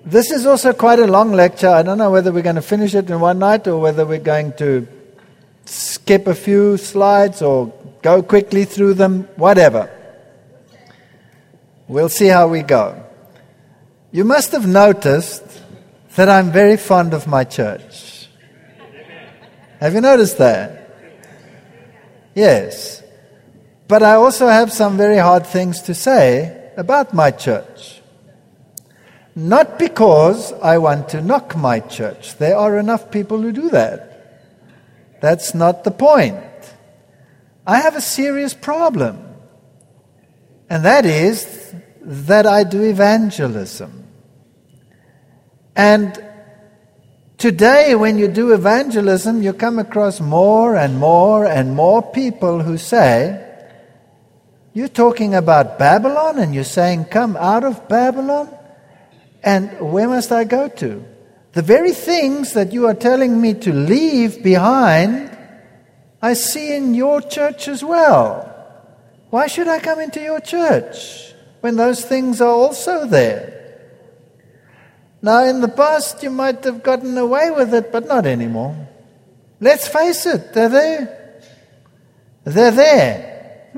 This is also quite a long lecture. I don't know whether we're going to finish it in one night or whether we're going to skip a few slides or go quickly through them, whatever. We'll see how we go. You must have noticed that I'm very fond of my church. Have you noticed that? Yes. But I also have some very hard things to say about my church. Not because I want to knock my church. There are enough people who do that. That's not the point. I have a serious problem. And that is that I do evangelism. And today, when you do evangelism, you come across more and more and more people who say, you're talking about Babylon and you're saying, come out of Babylon? And where must I go to? The very things that you are telling me to leave behind, I see in your church as well. Why should I come into your church when those things are also there? Now, in the past, you might have gotten away with it, but not anymore. Let's face it, they're there. They're there.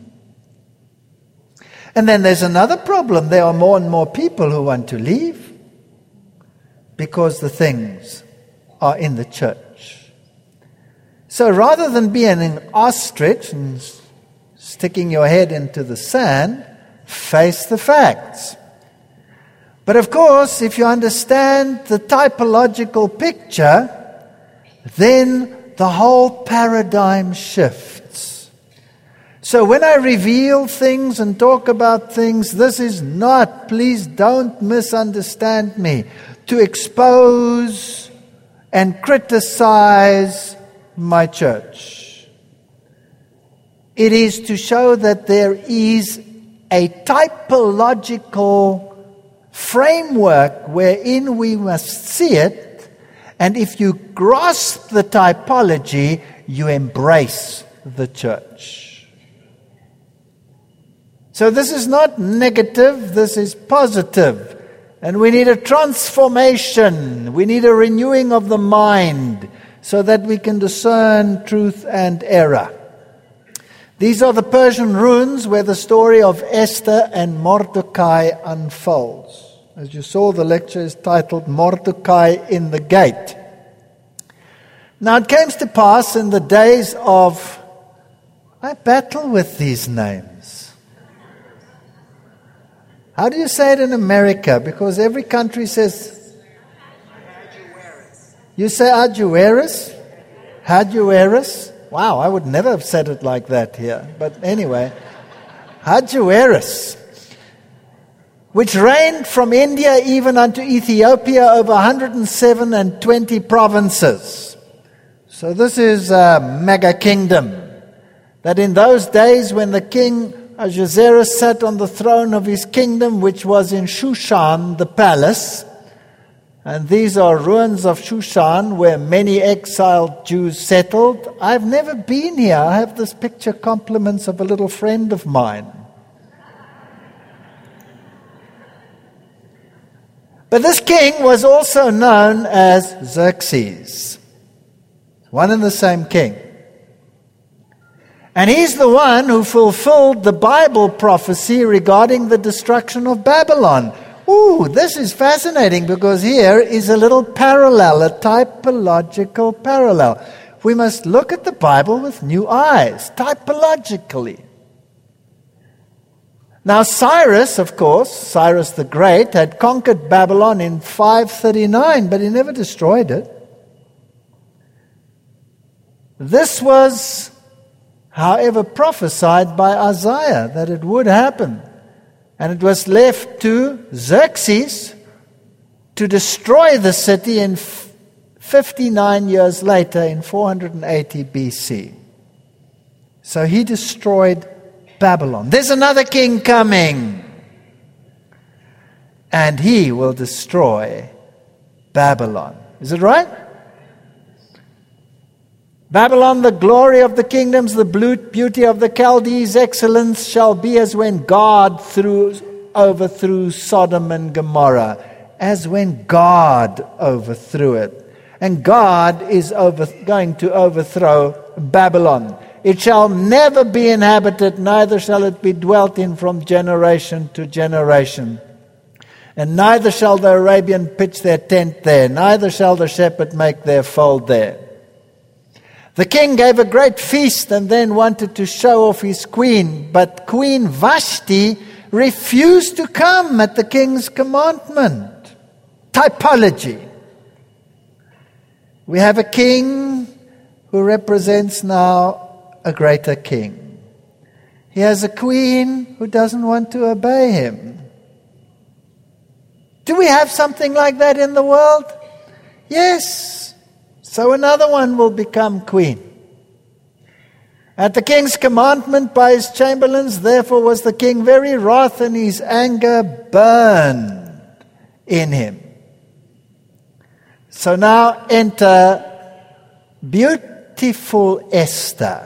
And then there's another problem. There are more and more people who want to leave because the things are in the church. So rather than being an ostrich and sticking your head into the sand, face the facts. But of course, if you understand the typological picture, then the whole paradigm shifts. So when I reveal things and talk about things, this is not, please don't misunderstand me, to expose and criticize my church. It is to show that there is a typological framework wherein we must see it, and if you grasp the typology, you embrace the church. So this is not negative, this is positive. And we need a transformation, we need a renewing of the mind so that we can discern truth and error. These are the Persian runes where the story of Esther and Mordecai unfolds. As you saw, the lecture is titled Mordecai in the Gate. Now it came to pass in the days of... I battle with these names. How do you say it in America? Because every country says... You say Ahasuerus? Ahasuerus? Wow, I would never have said it like that here. But anyway, Ahasuerus, which reigned from India even unto Ethiopia over 120 provinces. So this is a mega kingdom. That in those days when the king Ahasuerus sat on the throne of his kingdom, which was in Shushan, the palace. And these are ruins of Shushan, where many exiled Jews settled. I've never been here. I have this picture, compliments of a little friend of mine. But this king was also known as Xerxes. One and the same king. And he's the one who fulfilled the Bible prophecy regarding the destruction of Babylon. Ooh, this is fascinating because here is a little parallel, a typological parallel. We must look at the Bible with new eyes, typologically. Now Cyrus, of course, Cyrus the Great, had conquered Babylon in 539, but he never destroyed it. This was, however, prophesied by Isaiah that it would happen. And it was left to Xerxes to destroy the city in 59 years later, in 480 BC. So he destroyed Babylon. There's another king coming. And he will destroy Babylon. Is it right? Babylon, the glory of the kingdoms, the beauty of the Chaldees, excellence shall be as when God overthrew Sodom and Gomorrah. as when God overthrew it. And God is going to overthrow Babylon. It shall never be inhabited, neither shall it be dwelt in from generation to generation. And neither shall the Arabian pitch their tent there, neither shall the shepherd make their fold there. The king gave a great feast and then wanted to show off his queen, but Queen Vashti refused to come at the king's commandment. Typology. We have a king who represents now a greater king. He has a queen who doesn't want to obey him. Do we have something like that in the world? Yes. So another one will become queen. At the king's commandment by his chamberlains, therefore was the king very wroth, and his anger burned in him. So now enter beautiful Esther.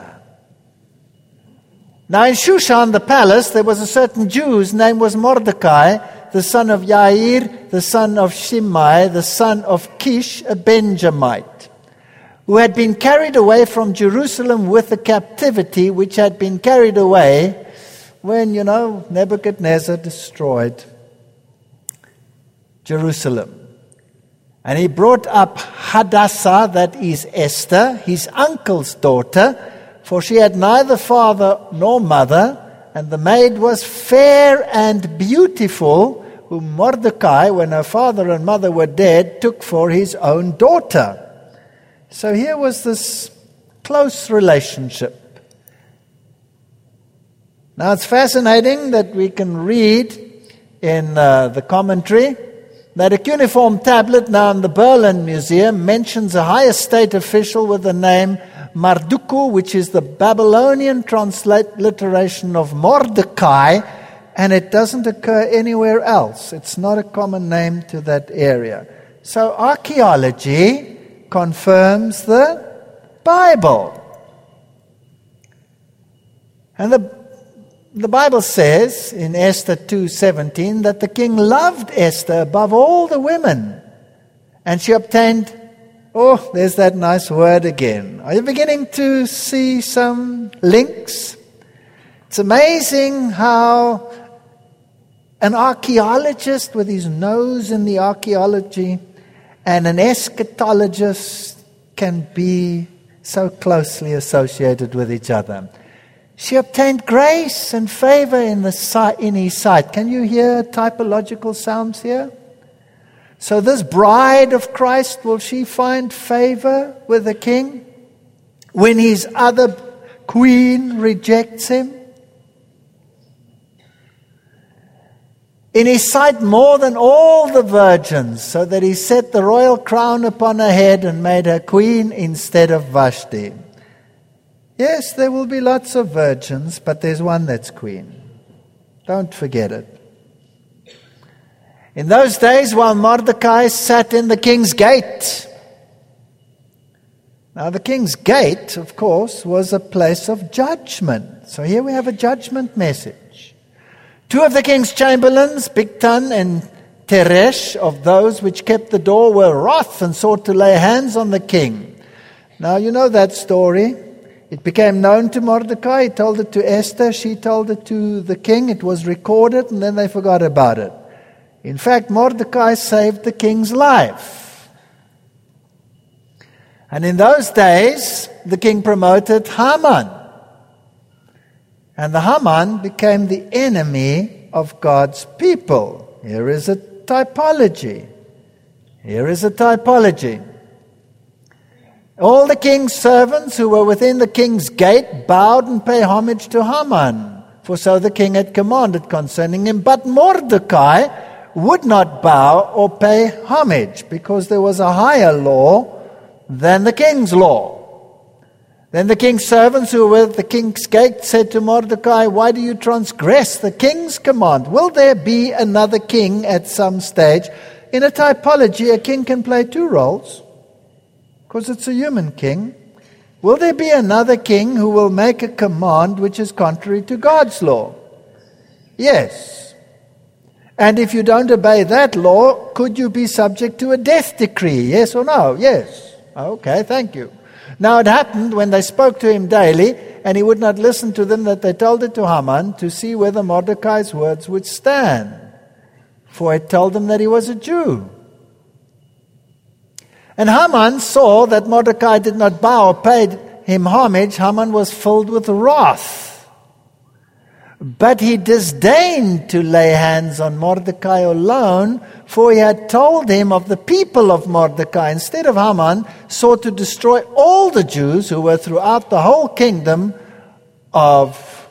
Now in Shushan the palace there was a certain Jew whose name was Mordecai, the son of Yair, the son of Shimei, the son of Kish, a Benjamite, who had been carried away from Jerusalem with the captivity which had been carried away when, Nebuchadnezzar destroyed Jerusalem. And he brought up Hadassah, that is Esther, his uncle's daughter, for she had neither father nor mother, and the maid was fair and beautiful, whom Mordecai, when her father and mother were dead, took for his own daughter. So here was this close relationship. Now it's fascinating that we can read in the commentary that a cuneiform tablet now in the Berlin Museum mentions a high estate official with the name Marduku, which is the Babylonian transliteration of Mordecai, and it doesn't occur anywhere else. It's not a common name to that area. So archaeology confirms the Bible. And the Bible says in Esther 2:17 that the king loved Esther above all the women, and she obtained, there's that nice word again. Are you beginning to see some links? It's amazing how an archaeologist with his nose in the archaeology and an eschatologist can be so closely associated with each other. She obtained grace and favor in his sight. Can you hear typological sounds here? So this bride of Christ, will she find favor with the king when his other queen rejects him? In his sight more than all the virgins, so that he set the royal crown upon her head and made her queen instead of Vashti. Yes, there will be lots of virgins, but there's one that's queen. Don't forget it. In those days, while Mordecai sat in the king's gate. Now, the king's gate, of course, was a place of judgment. So here we have a judgment message. Two of the king's chamberlains, Bigtan and Teresh, of those which kept the door, were wroth and sought to lay hands on the king. Now, you know that story. It became known to Mordecai. He told it to Esther. She told it to the king. It was recorded, and then they forgot about it. In fact, Mordecai saved the king's life. And in those days, the king promoted Haman. And the Haman became the enemy of God's people. Here is a typology. Here is a typology. All the king's servants who were within the king's gate bowed and paid homage to Haman, for so the king had commanded concerning him. But Mordecai would not bow or pay homage, because there was a higher law than the king's law. Then the king's servants who were at the king's gate said to Mordecai, "Why do you transgress the king's command? Will there be another king at some stage?" In a typology, a king can play two roles, because it's a human king. Will there be another king who will make a command which is contrary to God's law? Yes. And if you don't obey that law, could you be subject to a death decree? Yes or no? Yes. Okay, thank you. Now it happened when they spoke to him daily, and he would not listen to them, that they told it to Haman to see whether Mordecai's words would stand. For it told them that he was a Jew. And Haman saw that Mordecai did not bow or paid him homage. Haman was filled with wrath. But he disdained to lay hands on Mordecai alone, for he had told him of the people of Mordecai. Instead of Haman, sought to destroy all the Jews who were throughout the whole kingdom of...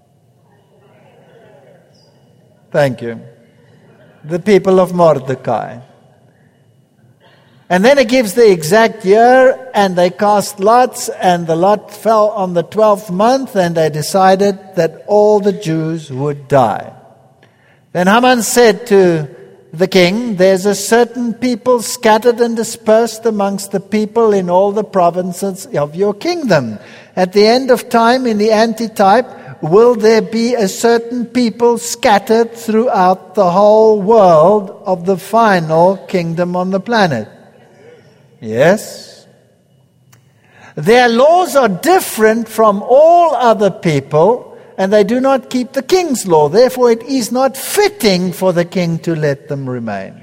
Thank you. The people of Mordecai. And then it gives the exact year, and they cast lots, and the lot fell on the 12th month, and they decided that all the Jews would die. Then Haman said to the king, "There's a certain people scattered and dispersed amongst the people in all the provinces of your kingdom. At the end of time, in the antitype, will there be a certain people scattered throughout the whole world of the final kingdom on the planet?" Yes. Their laws are different from all other people, and they do not keep the king's law. Therefore, it is not fitting for the king to let them remain.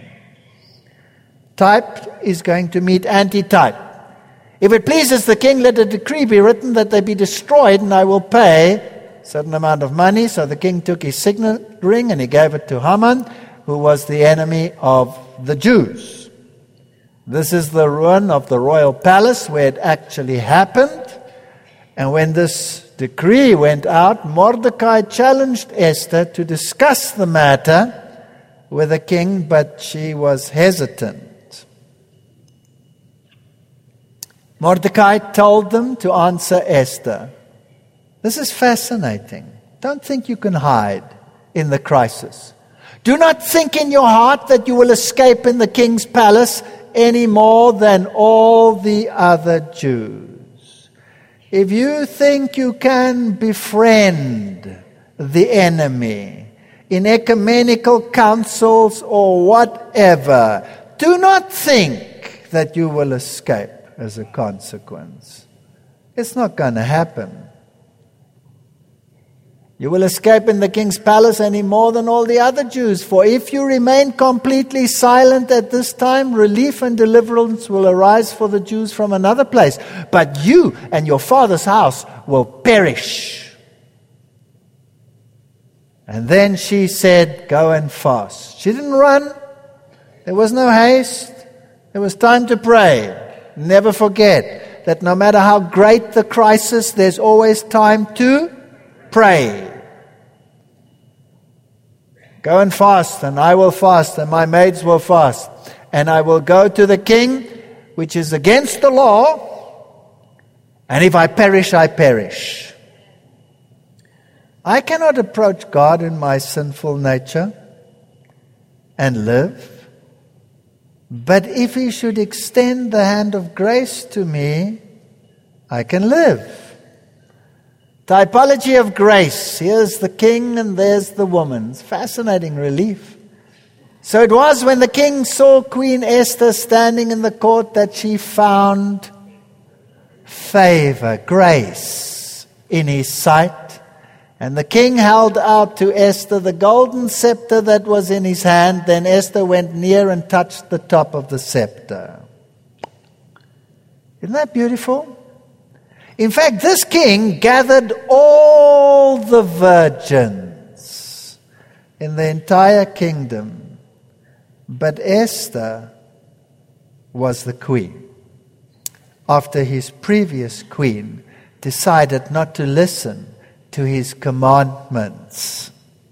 Type is going to meet antitype. If it pleases the king, let a decree be written that they be destroyed, and I will pay a certain amount of money. So the king took his signet ring and he gave it to Haman, who was the enemy of the Jews. This is the ruin of the royal palace where it actually happened. And when this decree went out, Mordecai challenged Esther to discuss the matter with the king, but she was hesitant. Mordecai told them to answer Esther. This is fascinating. Don't think you can hide in the crisis. Do not think in your heart that you will escape in the king's palace any more than all the other Jews. If you think you can befriend the enemy in ecumenical councils or whatever, do not think that you will escape as a consequence. It's not going to happen. You will escape in the king's palace any more than all the other Jews. For if you remain completely silent at this time, relief and deliverance will arise for the Jews from another place. But you and your father's house will perish. And then she said, "Go and fast." She didn't run. There was no haste. There was time to pray. Never forget that no matter how great the crisis, there's always time to pray. Go and fast, and I will fast, and my maids will fast. And I will go to the king, which is against the law, and if I perish, I perish. I cannot approach God in my sinful nature and live. But if He should extend the hand of grace to me, I can live. Typology of grace. Here's the king and there's the woman. It's fascinating relief. So it was when the king saw Queen Esther standing in the court that she found favor, grace in his sight. And the king held out to Esther the golden scepter that was in his hand. Then Esther went near and touched the top of the scepter. Isn't that beautiful? In fact, this king gathered all the virgins in the entire kingdom, but Esther was the queen. After his previous queen decided not to listen to his commandments.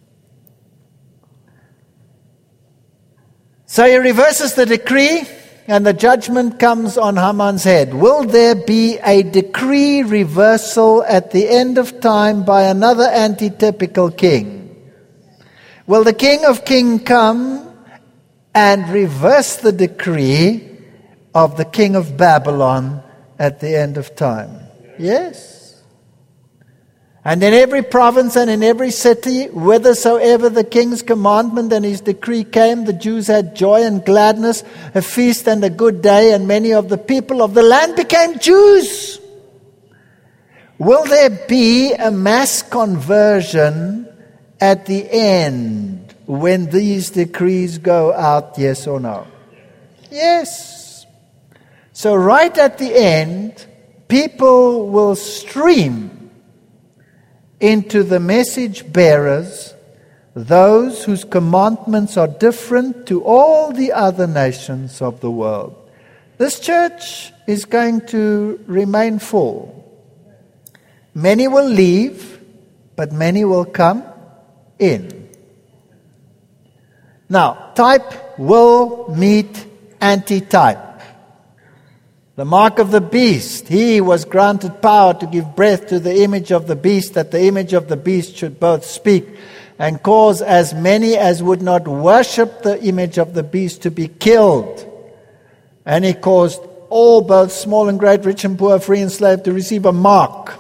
So he reverses the decree, and the judgment comes on Haman's head. Will there be a decree reversal at the end of time by another antitypical king? Will the King of Kings come and reverse the decree of the king of Babylon at the end of time? Yes. And in every province and in every city, whithersoever the king's commandment and his decree came, the Jews had joy and gladness, a feast and a good day, and many of the people of the land became Jews. Will there be a mass conversion at the end when these decrees go out, yes or no? Yes. So right at the end, people will stream into the message bearers, those whose commandments are different to all the other nations of the world. This church is going to remain full. Many will leave, but many will come in. Now, type will meet anti-type. The mark of the beast, he was granted power to give breath to the image of the beast, that the image of the beast should both speak and cause as many as would not worship the image of the beast to be killed. And he caused all, both small and great, rich and poor, free and slave, to receive a mark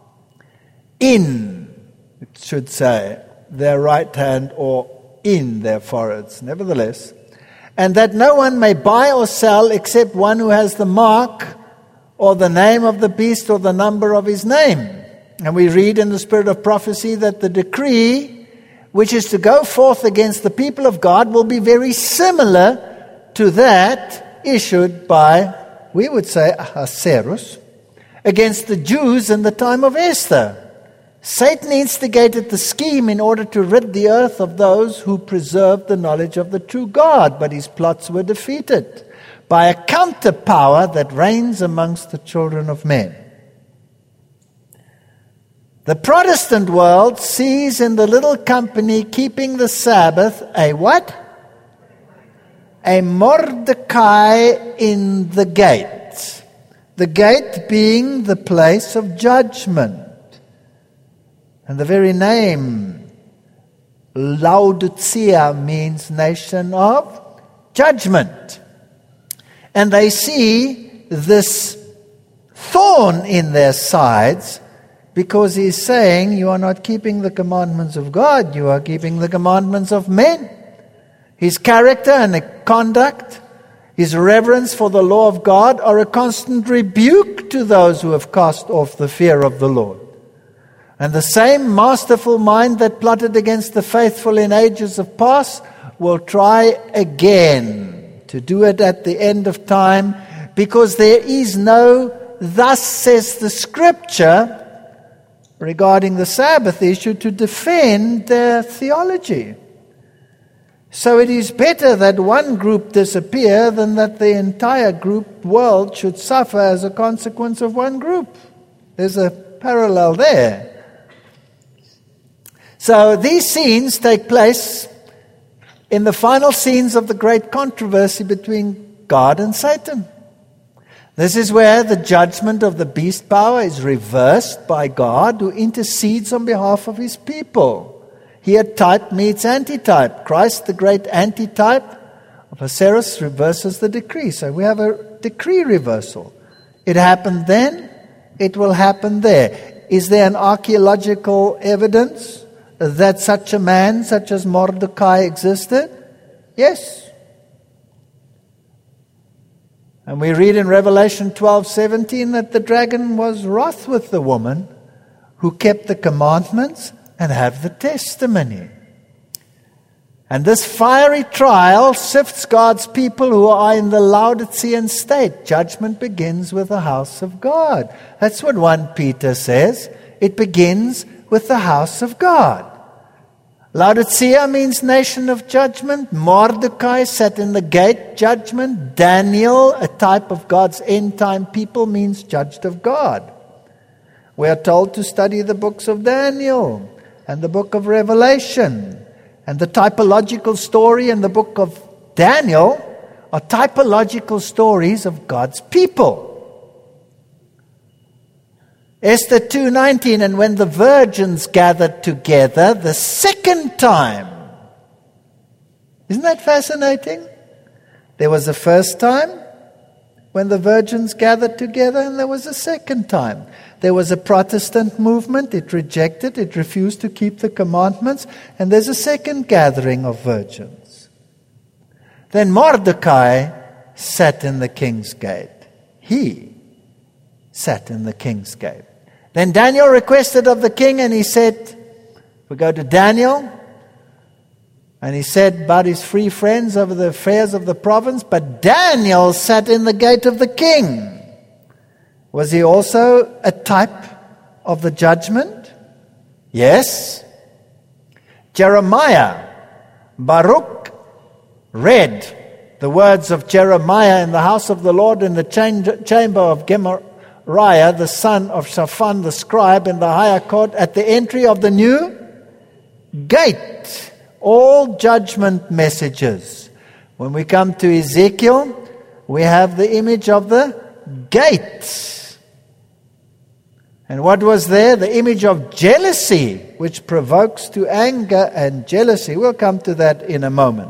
in, it should say, their right hand or in their foreheads. Nevertheless, and that no one may buy or sell except one who has the mark or the name of the beast or the number of his name. And we read in the spirit of prophecy that the decree which is to go forth against the people of God will be very similar to that issued by, we would say, Ahasuerus, against the Jews in the time of Esther. Satan instigated the scheme in order to rid the earth of those who preserved the knowledge of the true God, but his plots were defeated by a counterpower that reigns amongst the children of men. The Protestant world sees in the little company keeping the Sabbath a what? A Mordecai in the gate. The gate being the place of judgment. And the very name, Laodicea, means nation of judgment. And they see this thorn in their sides because he's saying, you are not keeping the commandments of God, you are keeping the commandments of men. His character and conduct, his reverence for the law of God are a constant rebuke to those who have cast off the fear of the Lord. And the same masterful mind that plotted against the faithful in ages of past will try again to do it at the end of time, because there is no, thus says the Scripture, regarding the Sabbath issue to defend their theology. So it is better that one group disappear than that the entire world should suffer as a consequence of one group. There's a parallel there. So these scenes take place in the final scenes of the great controversy between God and Satan. This is where the judgment of the beast power is reversed by God, who intercedes on behalf of his people. Here type meets antitype. Christ, the great antitype of Ahasuerus, reverses the decree. So we have a decree reversal. It happened then, it will happen there. Is there an archaeological evidence that such a man, such as Mordecai, existed? Yes. And we read in Revelation 12:17 that the dragon was wroth with the woman who kept the commandments and have the testimony. And this fiery trial sifts God's people who are in the Laodicean state. Judgment begins with the house of God. That's what 1 Peter says. It begins with the house of God. Laodicea means nation of judgment. Mordecai sat in the gate, judgment. Daniel, a type of God's end-time people, means judged of God. We are told to study the books of Daniel and the book of Revelation. And the typological story in the book of Daniel are typological stories of God's people. Esther 2:19, and when the virgins gathered together the second time. Isn't that fascinating? There was a first time when the virgins gathered together, and there was a second time. There was a Protestant movement. It rejected, it refused to keep the commandments. And there's a second gathering of virgins. Then Mordecai sat in the king's gate. He sat in the king's gate. Then Daniel requested of the king, and he said, we go to Daniel, and he said about his free friends over the affairs of the province, but Daniel sat in the gate of the king. Was he also a type of the judgment? Yes. Jeremiah, Baruch read the words of Jeremiah in the house of the Lord in the chamber of Gemariah, the son of Shaphan the scribe, in the higher court at the entry of the new gate. All judgment messages. When we come to Ezekiel, we have the image of the gate. And what was there? The image of jealousy, which provokes to anger and jealousy. We'll come to that in a moment.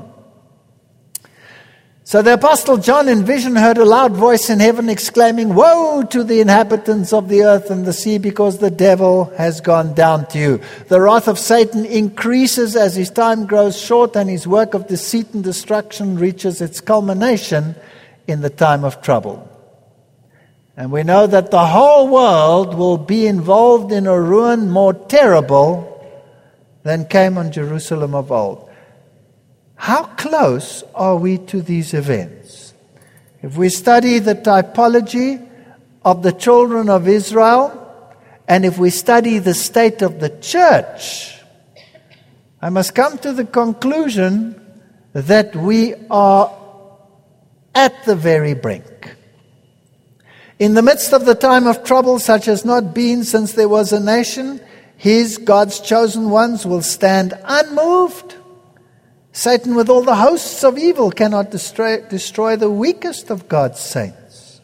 So the Apostle John in vision heard a loud voice in heaven exclaiming, "Woe to the inhabitants of the earth and the sea, because the devil has gone down to you. The wrath of Satan increases as his time grows short, and his work of deceit and destruction reaches its culmination in the time of trouble." And we know that the whole world will be involved in a ruin more terrible than came on Jerusalem of old. How close are we to these events? If we study the typology of the children of Israel, and if we study the state of the church, I must come to the conclusion that we are at the very brink. In the midst of the time of trouble, such as not been since there was a nation, God's chosen ones will stand unmoved. Satan with all the hosts of evil cannot destroy the weakest of God's saints.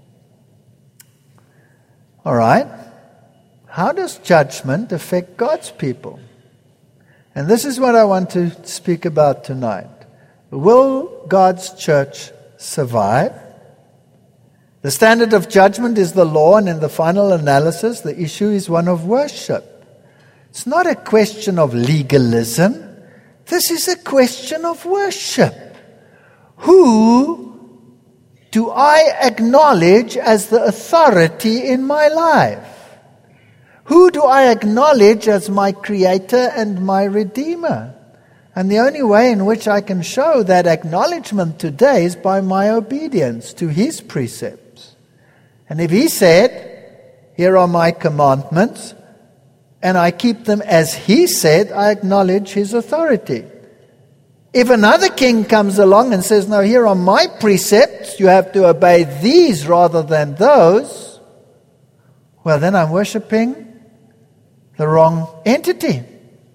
All right. How does judgment affect God's people? And this is what I want to speak about tonight. Will God's church survive? The standard of judgment is the law, and in the final analysis, the issue is one of worship. It's not a question of legalism. This is a question of worship. Who do I acknowledge as the authority in my life? Who do I acknowledge as my creator and my redeemer? And the only way in which I can show that acknowledgement today is by my obedience to his precepts. And if he said, "Here are my commandments," and I keep them as he said, I acknowledge his authority. If another king comes along and says, "No, here are my precepts, you have to obey these rather than those," well, then I'm worshiping the wrong entity.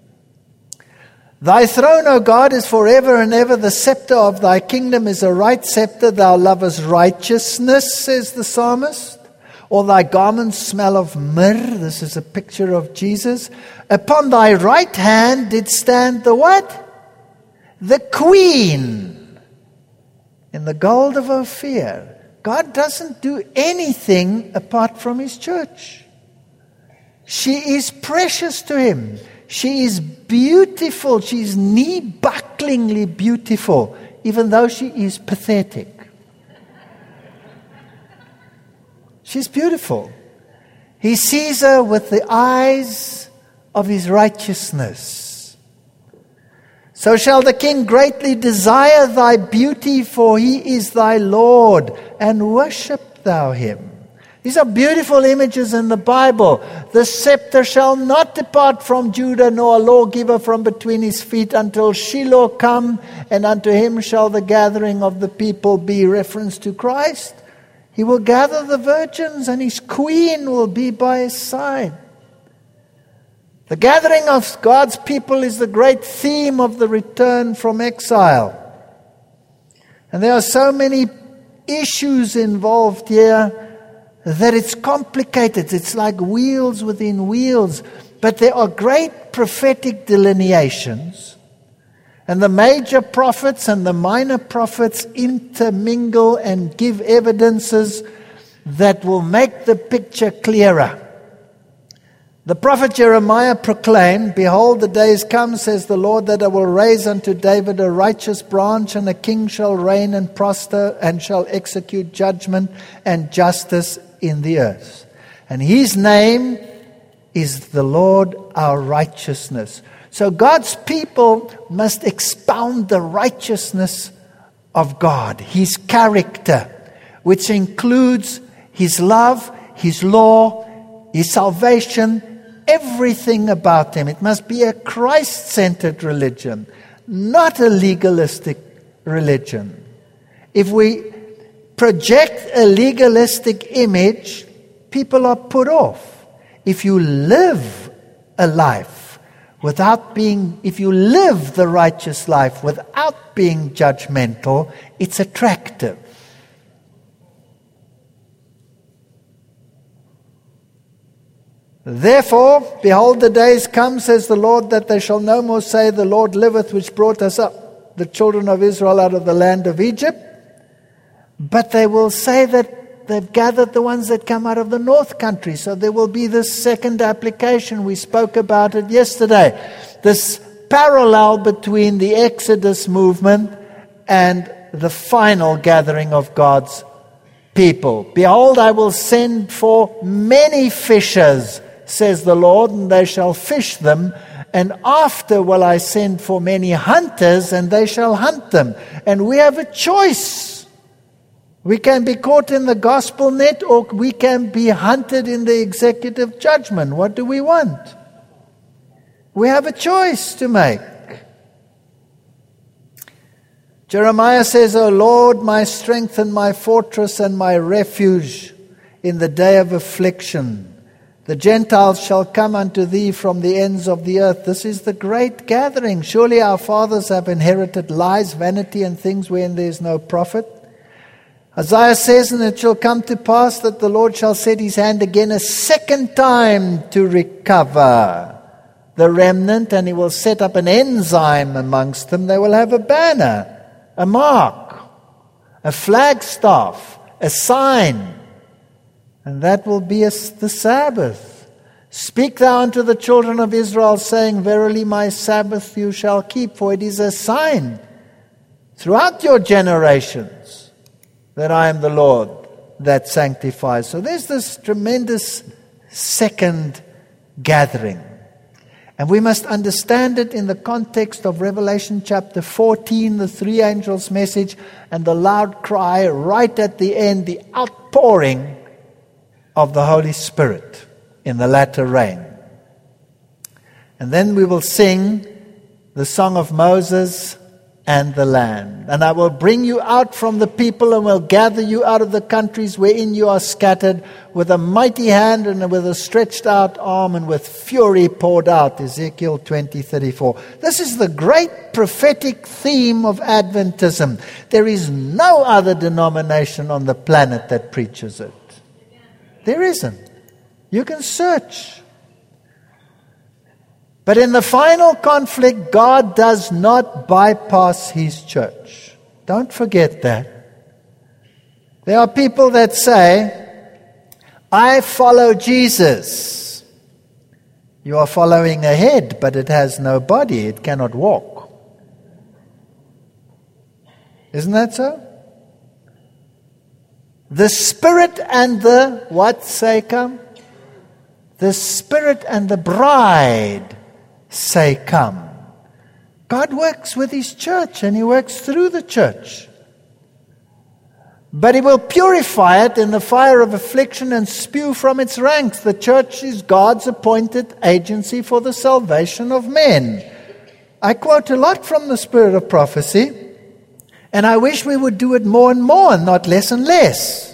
Thy throne, O God, is forever and ever. The scepter of thy kingdom is a right scepter. Thou lovest righteousness, says the psalmist. Or thy garments smell of myrrh. This is a picture of Jesus. Upon thy right hand did stand the what? The queen in the gold of Ophir. God doesn't do anything apart from his church. She is precious to him. She is beautiful. She is knee-bucklingly beautiful, even though she is pathetic. She's beautiful. He sees her with the eyes of his righteousness. So shall the king greatly desire thy beauty, for he is thy Lord, and worship thou him. These are beautiful images in the Bible. The scepter shall not depart from Judah, nor a lawgiver from between his feet, until Shiloh come, and unto him shall the gathering of the people be. Reference to Christ. He will gather the virgins, and his queen will be by his side. The gathering of God's people is the great theme of the return from exile. And there are so many issues involved here that it's complicated. It's like wheels within wheels. But there are great prophetic delineations. And the major prophets and the minor prophets intermingle and give evidences that will make the picture clearer. The prophet Jeremiah proclaimed, "Behold, the days come, says the Lord, that I will raise unto David a righteous branch, and a king shall reign and prosper, and shall execute judgment and justice in the earth. And his name is the Lord our righteousness." So God's people must expound the righteousness of God, his character, which includes his love, his law, his salvation, everything about him. It must be a Christ-centered religion, not a legalistic religion. If we project a legalistic image, people are put off. If you live a life if you live the righteous life without being judgmental, it's attractive. "Therefore, behold, the days come, says the Lord, that they shall no more say, The Lord liveth, which brought us up, the children of Israel, out of the land of Egypt. But they will say that they've gathered the ones that come out of the north country." So there will be this second application. We spoke about it yesterday. This parallel between the Exodus movement and the final gathering of God's people. "Behold, I will send for many fishers, says the Lord, and they shall fish them. And after will I send for many hunters, and they shall hunt them." And we have a choice. We can be caught in the gospel net, or we can be hunted in the executive judgment. What do we want? We have a choice to make. Jeremiah says, "O Lord, my strength and my fortress and my refuge in the day of affliction. The Gentiles shall come unto thee from the ends of the earth." This is the great gathering. "Surely our fathers have inherited lies, vanity, and things wherein there is no profit." Isaiah says, "And it shall come to pass that the Lord shall set his hand again a second time to recover the remnant, and he will set up an enzyme amongst them. They will have a banner, a mark, a flagstaff, a sign. And that will be the Sabbath. Speak thou unto the children of Israel, saying, Verily my Sabbath you shall keep, for it is a sign throughout your generations that I am the Lord that sanctifies." So there's this tremendous second gathering. And we must understand it in the context of Revelation chapter 14, the three angels' message, and the loud cry right at the end, the outpouring of the Holy Spirit in the latter rain. And then we will sing the song of Moses and the Lamb. "And I will bring you out from the people, and will gather you out of the countries wherein you are scattered, with a mighty hand and with a stretched out arm and with fury poured out." Ezekiel 20:34. This is the great prophetic theme of Adventism. There is no other denomination on the planet that preaches it. There isn't. You can search. But in the final conflict, God does not bypass his church. Don't forget that. There are people that say, "I follow Jesus." You are following a head, but it has no body. It cannot walk. Isn't that so? The Spirit and the, what say come? The Spirit and the bride say come. God works with his church, and he works through the church. But he will purify it in the fire of affliction and spew from its ranks. The church is God's appointed agency for the salvation of men. I quote a lot from the Spirit of Prophecy, and I wish we would do it more and more and not less and less.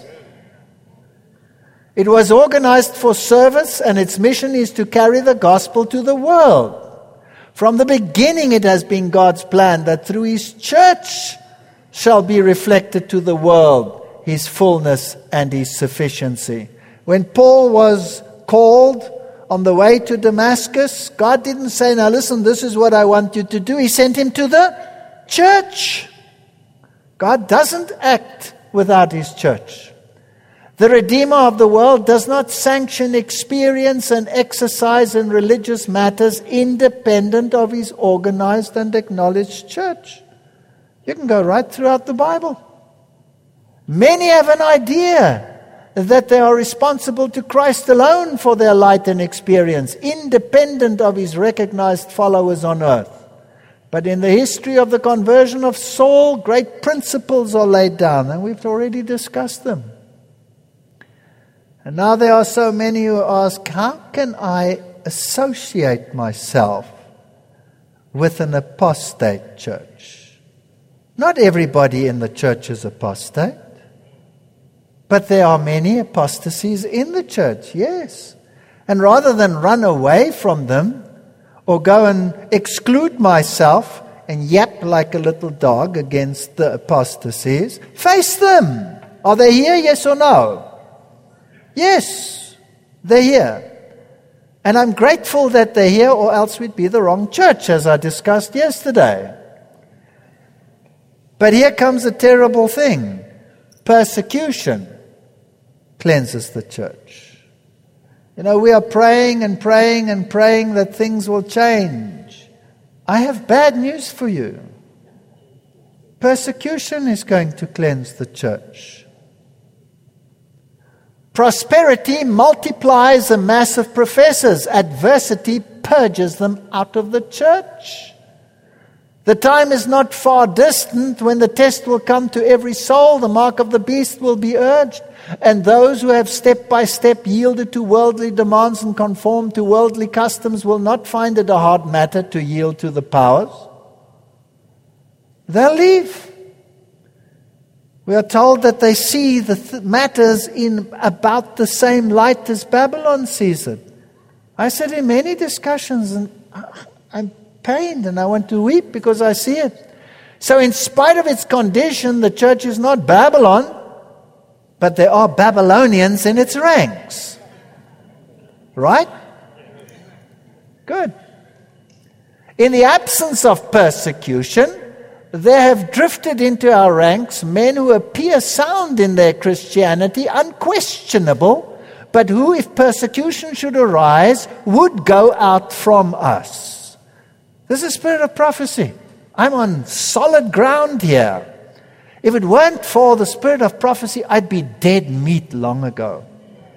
It was organized for service, and its mission is to carry the gospel to the world. From the beginning it has been God's plan that through his church shall be reflected to the world his fullness and his sufficiency. When Paul was called on the way to Damascus, God didn't say, "Now listen, this is what I want you to do." He sent him to the church. God doesn't act without his church. The Redeemer of the world does not sanction experience and exercise in religious matters independent of his organized and acknowledged church. You can go right throughout the Bible. Many have an idea that they are responsible to Christ alone for their light and experience, independent of his recognized followers on earth. But in the history of the conversion of Saul, great principles are laid down, and we've already discussed them. And now there are so many who ask, how can I associate myself with an apostate church? Not everybody in the church is apostate. But there are many apostasies in the church, yes. And rather than run away from them or go and exclude myself and yap like a little dog against the apostasies, face them. Are they here, yes or no? Yes, they're here. And I'm grateful that they're here, or else we'd be the wrong church, as I discussed yesterday. But here comes a terrible thing. Persecution cleanses the church. We are praying and praying and praying that things will change. I have bad news for you. Persecution is going to cleanse the church. Prosperity multiplies a mass of professors. Adversity purges them out of the church. The time is not far distant when the test will come to every soul. The mark of the beast will be urged. And those who have step by step yielded to worldly demands and conformed to worldly customs will not find it a hard matter to yield to the powers. They'll leave. We are told that they see the matters in about the same light as Babylon sees it. I said in many discussions, and I'm pained and I want to weep because I see it. So in spite of its condition, the church is not Babylon, but there are Babylonians in its ranks. Right? Good. In the absence of persecution, there have drifted into our ranks men who appear sound in their Christianity, unquestionable, but who, if persecution should arise, would go out from us. This is a spirit of prophecy. I'm on solid ground here. If it weren't for the spirit of prophecy, I'd be dead meat long ago.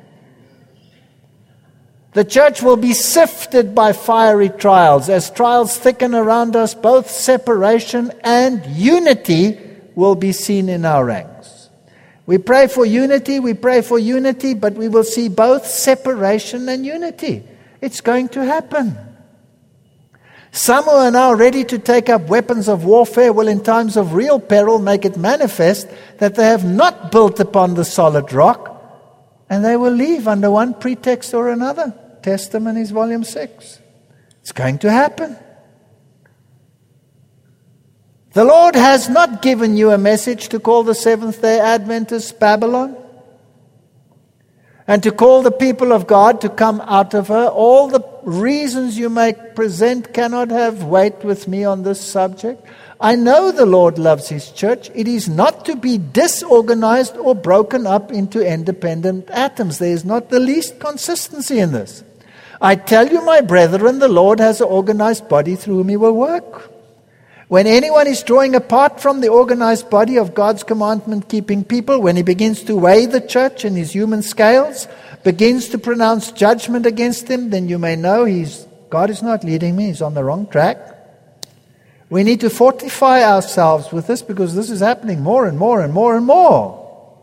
The church will be sifted by fiery trials. As trials thicken around us, both separation and unity will be seen in our ranks. We pray for unity, but we will see both separation and unity. It's going to happen. Some who are now ready to take up weapons of warfare will in times of real peril make it manifest that they have not built upon the solid rock, and they will leave under one pretext or another. Testimonies, volume 6. It's going to happen. The Lord has not given you a message to call the Seventh-day Adventists Babylon and to call the people of God to come out of her. All the reasons you may present cannot have weight with me on this subject. I know the Lord loves His church. It is not to be disorganized or broken up into independent atoms. There is not the least consistency in this. I tell you, my brethren, the Lord has an organized body through whom He will work. When anyone is drawing apart from the organized body of God's commandment-keeping people, when he begins to weigh the church in his human scales, begins to pronounce judgment against them, then you may know God is not leading me, He's on the wrong track. We need to fortify ourselves with this because this is happening more and more and more and more.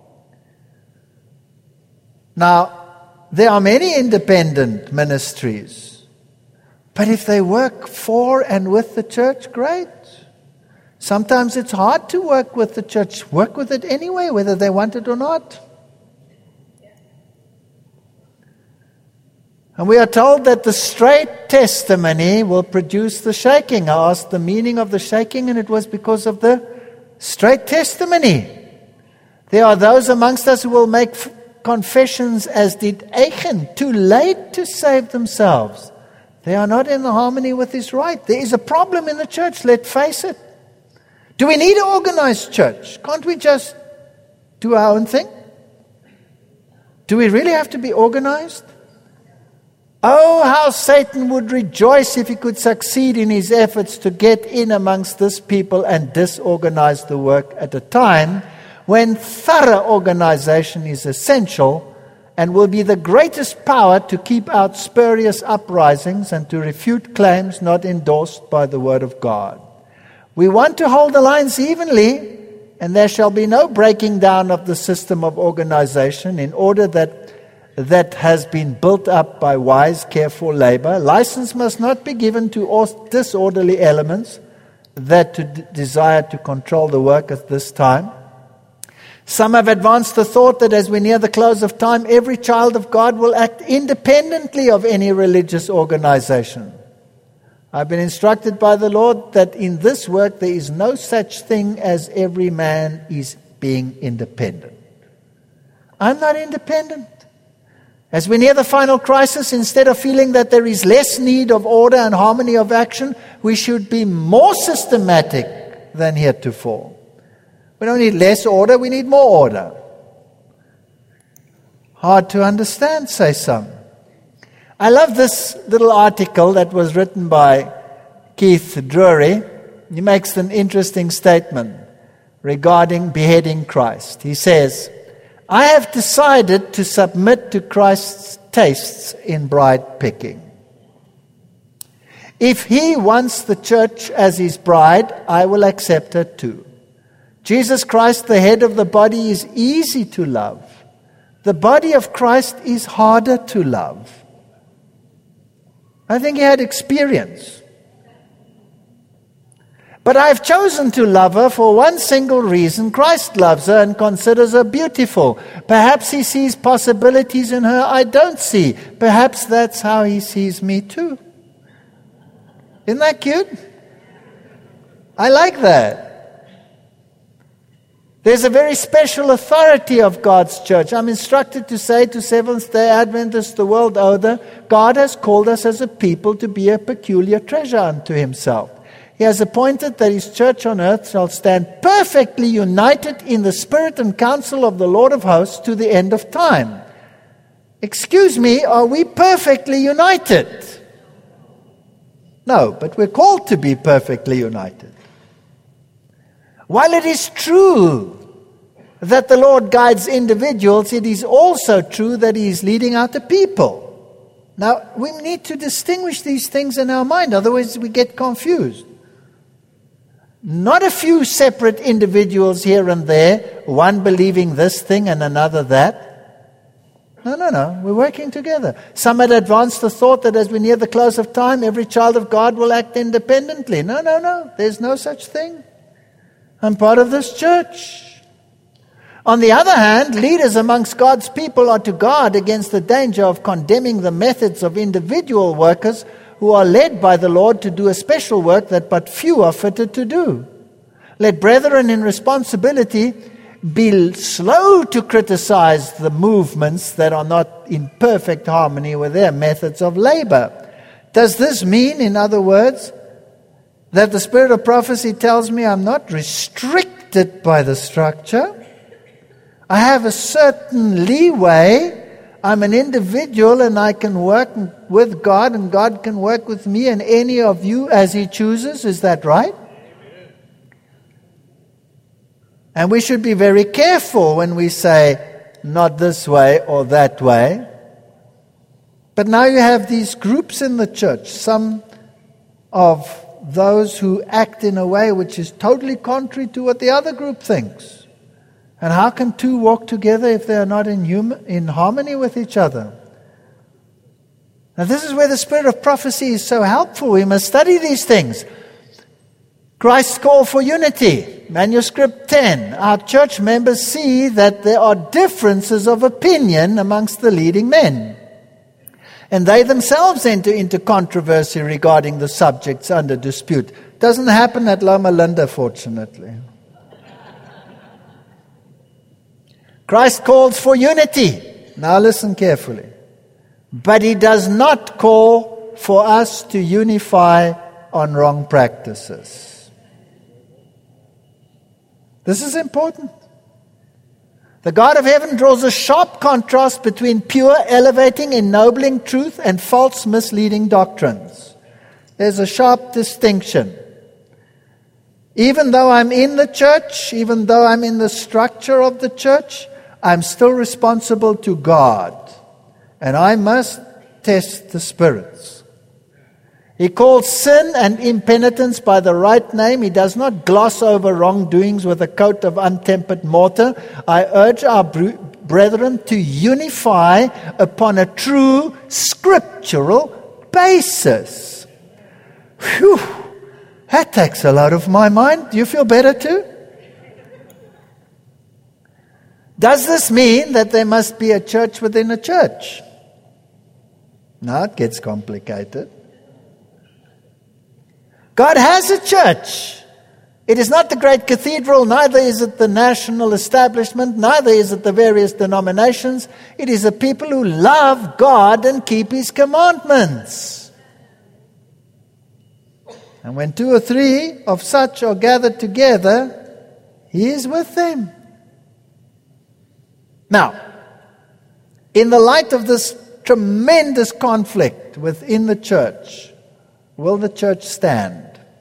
Now, there are many independent ministries, but if they work for and with the church, great. Sometimes it's hard to work with the church. Work with it anyway, whether they want it or not. And we are told that the straight testimony will produce the shaking. I asked the meaning of the shaking, and it was because of the straight testimony. There are those amongst us who will make confessions as did Achan, too late to save themselves. They are not in harmony with his right. There is a problem in the church, let's face it. Do we need an organized church? Can't we just do our own thing? Do we really have to be organized? Oh, how Satan would rejoice if he could succeed in his efforts to get in amongst this people and disorganize the work at a time when thorough organization is essential and will be the greatest power to keep out spurious uprisings and to refute claims not endorsed by the Word of God. We want to hold the lines evenly, and there shall be no breaking down of the system of organization in order that has been built up by wise, careful labor. License must not be given to disorderly elements that desire to control the work at this time. Some have advanced the thought that as we near the close of time, every child of God will act independently of any religious organization. I've been instructed by the Lord that in this work there is no such thing as every man is being independent. I'm not independent. As we near the final crisis, instead of feeling that there is less need of order and harmony of action, we should be more systematic than heretofore. We don't need less order, we need more order. Hard to understand, say some. I love this little article that was written by Keith Drury. He makes an interesting statement regarding beheading Christ. He says, I have decided to submit to Christ's tastes in bride picking. If he wants the church as his bride, I will accept her too. Jesus Christ, the head of the body, is easy to love. The body of Christ is harder to love. I think he had experience. But I've chosen to love her for one single reason. Christ loves her and considers her beautiful. Perhaps he sees possibilities in her I don't see. Perhaps that's how he sees me too. Isn't that cute? I like that. There's a very special authority of God's church. I'm instructed to say to Seventh-day Adventists the world over, God has called us as a people to be a peculiar treasure unto himself. He has appointed that his church on earth shall stand perfectly united in the spirit and counsel of the Lord of hosts to the end of time. Excuse me, are we perfectly united? No, but we're called to be perfectly united. While it is true that the Lord guides individuals, it is also true that he is leading out the people. Now, we need to distinguish these things in our mind, otherwise we get confused. Not a few separate individuals here and there, one believing this thing and another that. No. We're working together. Some had advanced the thought that as we near the close of time, every child of God will act independently. No. There's no such thing. I'm part of this church. On the other hand, leaders amongst God's people are to guard against the danger of condemning the methods of individual workers who are led by the Lord to do a special work that but few are fitted to do. Let brethren in responsibility be slow to criticize the movements that are not in perfect harmony with their methods of labor. Does this mean, in other words, that the spirit of prophecy tells me I'm not restricted by the structure? I have a certain leeway. I'm an individual and I can work with God and God can work with me and any of you as he chooses. Is that right? And we should be very careful when we say not this way or that way. But now you have these groups in the church, some of those who act in a way which is totally contrary to what the other group thinks. And how can two walk together if they are not in harmony with each other? Now this is where the spirit of prophecy is so helpful. We must study these things. Christ's call for unity, manuscript 10. Our church members see that there are differences of opinion amongst the leading men. And they themselves enter into controversy regarding the subjects under dispute. Doesn't happen at Loma Linda, fortunately. Christ calls for unity. Now listen carefully. But he does not call for us to unify on wrong practices. This is important. The God of heaven draws a sharp contrast between pure, elevating, ennobling truth and false, misleading doctrines. There's a sharp distinction. Even though I'm in the church, even though I'm in the structure of the church, I'm still responsible to God. And I must test the spirits. He calls sin and impenitence by the right name. He does not gloss over wrongdoings with a coat of untempered mortar. I urge our brethren to unify upon a true scriptural basis. Phew, that takes a lot of my mind. Do you feel better too? Does this mean that there must be a church within a church? No, it gets complicated. God has a church. It is not the great cathedral, neither is it the national establishment, neither is it the various denominations. It is a people who love God and keep His commandments. And when 2 or 3 of such are gathered together, He is with them. Now, in the light of this tremendous conflict within the church, will the church stand?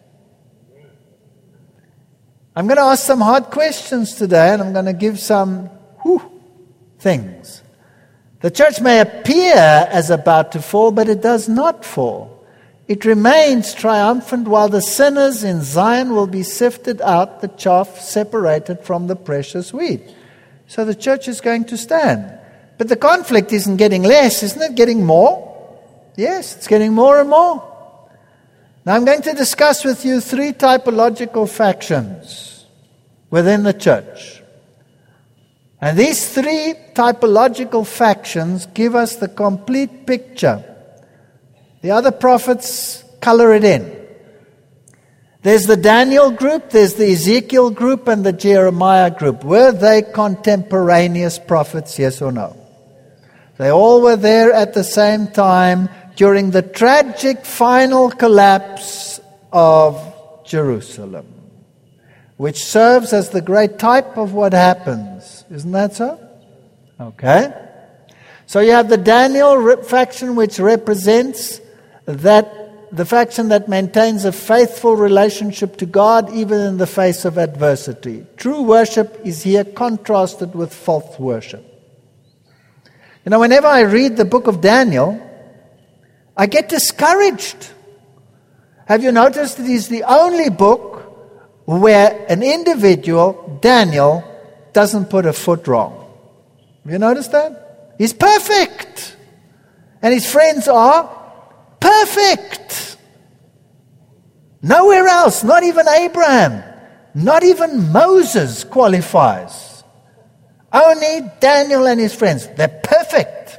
I'm going to ask some hard questions today, and I'm going to give some things. The church may appear as about to fall, but it does not fall. It remains triumphant while the sinners in Zion will be sifted out, the chaff separated from the precious wheat. So the church is going to stand. But the conflict isn't getting less, isn't it? Getting more? Yes, it's getting more and more. Now I'm going to discuss with you 3 typological factions within the church. And these 3 typological factions give us the complete picture. The other prophets color it in. There's the Daniel group, there's the Ezekiel group, and the Jeremiah group. Were they contemporaneous prophets, yes or no? They all were there at the same time during the tragic final collapse of Jerusalem, which serves as the great type of what happens. Isn't that so? Okay. So you have the Daniel faction, which represents the faction that maintains a faithful relationship to God even in the face of adversity. True worship is here contrasted with false worship. You know, whenever I read the book of Daniel, I get discouraged. Have you noticed it is the only book where an individual, Daniel, doesn't put a foot wrong? Have you noticed that? He's perfect. And his friends are perfect. Nowhere else, not even Abraham, not even Moses qualifies. Only Daniel and his friends. They're perfect.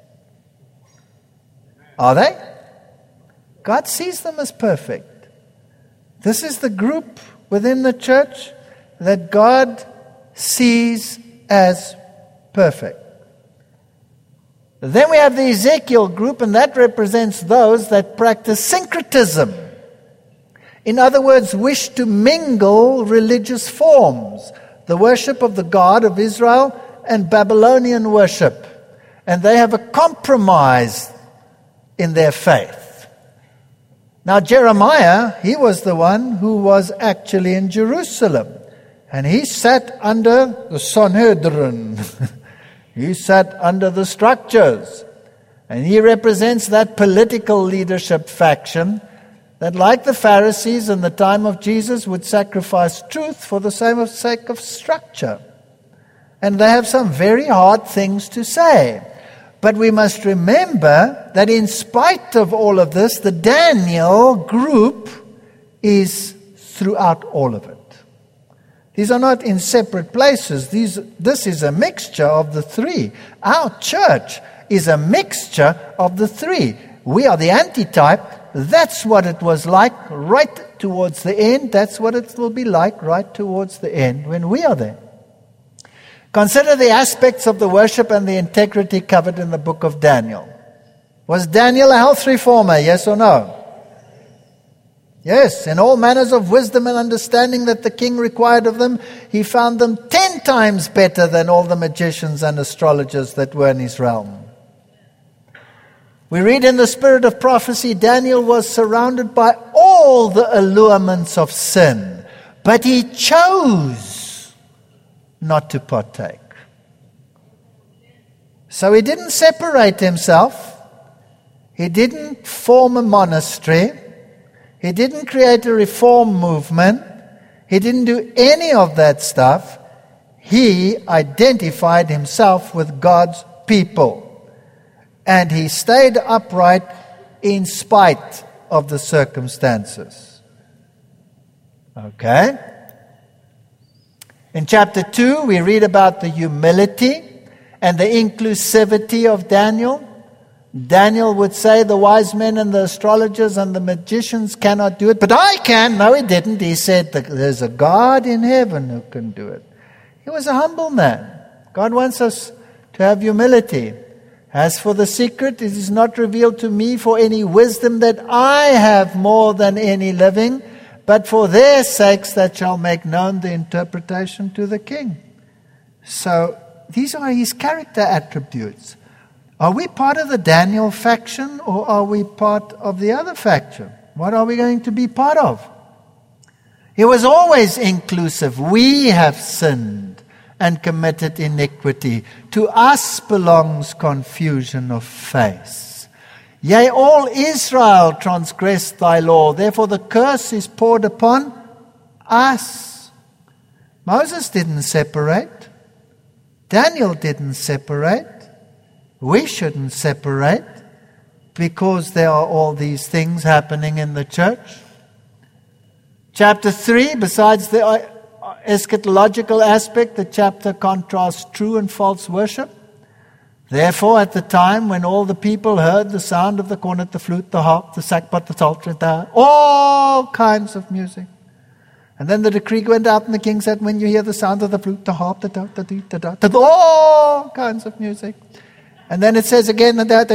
Are they? God sees them as perfect. This is the group within the church that God sees as perfect. Then we have the Ezekiel group, and that represents those that practice syncretism. In other words, wish to mingle religious forms, the worship of the God of Israel and Babylonian worship. And they have a compromise in their faith. Now Jeremiah, he was the one who was actually in Jerusalem. And he sat under the Sanhedrin. He sat under the structures. And he represents that political leadership faction that, like the Pharisees in the time of Jesus, would sacrifice truth for the sake of structure. And they have some very hard things to say. But we must remember that in spite of all of this, the Daniel group is throughout all of it. These are not in separate places. This is a mixture of the 3. Our church is a mixture of the 3. We are the antitype. That's what it was like right towards the end. That's what it will be like right towards the end when we are there. Consider the aspects of the worship and the integrity covered in the book of Daniel. Was Daniel a health reformer, yes or no? Yes, in all manners of wisdom and understanding that the king required of them, he found them 10 times better than all the magicians and astrologers that were in his realm. We read in the spirit of prophecy, Daniel was surrounded by all the allurements of sin, but he chose not to partake. So he didn't separate himself. He didn't form a monastery. He didn't create a reform movement. He didn't do any of that stuff. He identified himself with God's people. And he stayed upright in spite of the circumstances. Okay? In chapter 2, we read about the humility and the inclusivity of Daniel. Daniel would say the wise men and the astrologers and the magicians cannot do it, but I can. No, he didn't. He said there's a God in heaven who can do it. He was a humble man. God wants us to have humility. As for the secret, it is not revealed to me for any wisdom that I have more than any living, but for their sakes that shall make known the interpretation to the king. So these are his character attributes. Are we part of the Daniel faction or are we part of the other faction? What are we going to be part of? He was always inclusive. We have sinned and committed iniquity. To us belongs confusion of face. Yea, all Israel transgressed thy law. Therefore the curse is poured upon us. Moses didn't separate. Daniel didn't separate. We shouldn't separate because there are all these things happening in the church. Chapter 3, besides the eschatological aspect, the chapter contrasts true and false worship. Therefore, at the time when all the people heard the sound of the cornet, the flute, the harp, the sackbut, the psaltery, all kinds of music. And then the decree went out and the king said, when you hear the sound of the flute, the harp, all kinds of music. And then it says again, and then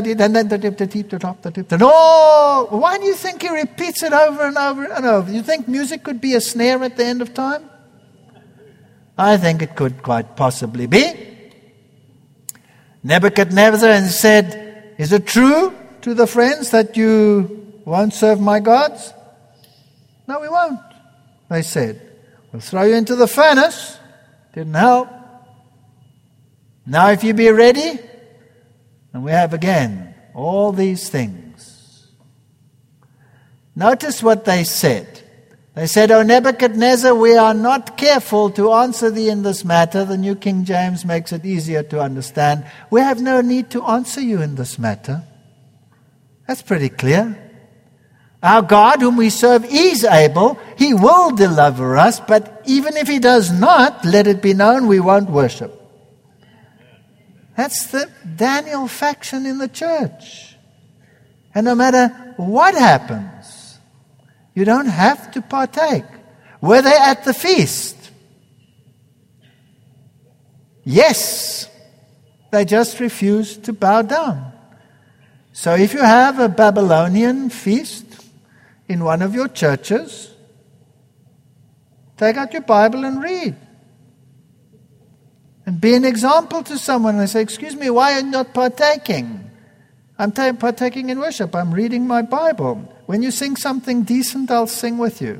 why do you think he repeats it over and over and over? You think music could be a snare at the end of time? I think it could quite possibly be. Nebuchadnezzar said, is it true to the friends that you won't serve my gods? No, we won't, they said. We'll throw you into the furnace. Didn't help. Now if you be ready, and we have again all these things. Notice what they said. They said, O Nebuchadnezzar, we are not careful to answer thee in this matter. The New King James makes it easier to understand. We have no need to answer you in this matter. That's pretty clear. Our God, whom we serve, is able. He will deliver us. But even if he does not, let it be known we won't worship. That's the Daniel faction in the church. And no matter what happens, you don't have to partake. Were they at the feast? Yes. They just refused to bow down. So if you have a Babylonian feast in one of your churches, take out your Bible and read. And be an example to someone and say, excuse me, why are you not partaking? I'm partaking in worship. I'm reading my Bible. When you sing something decent, I'll sing with you.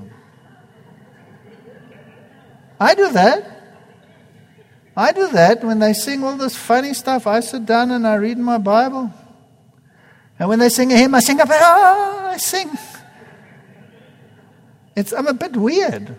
I do that. I do that. When they sing all this funny stuff, I sit down and I read my Bible. And when they sing a hymn, I sing up, I sing. I'm a bit weird.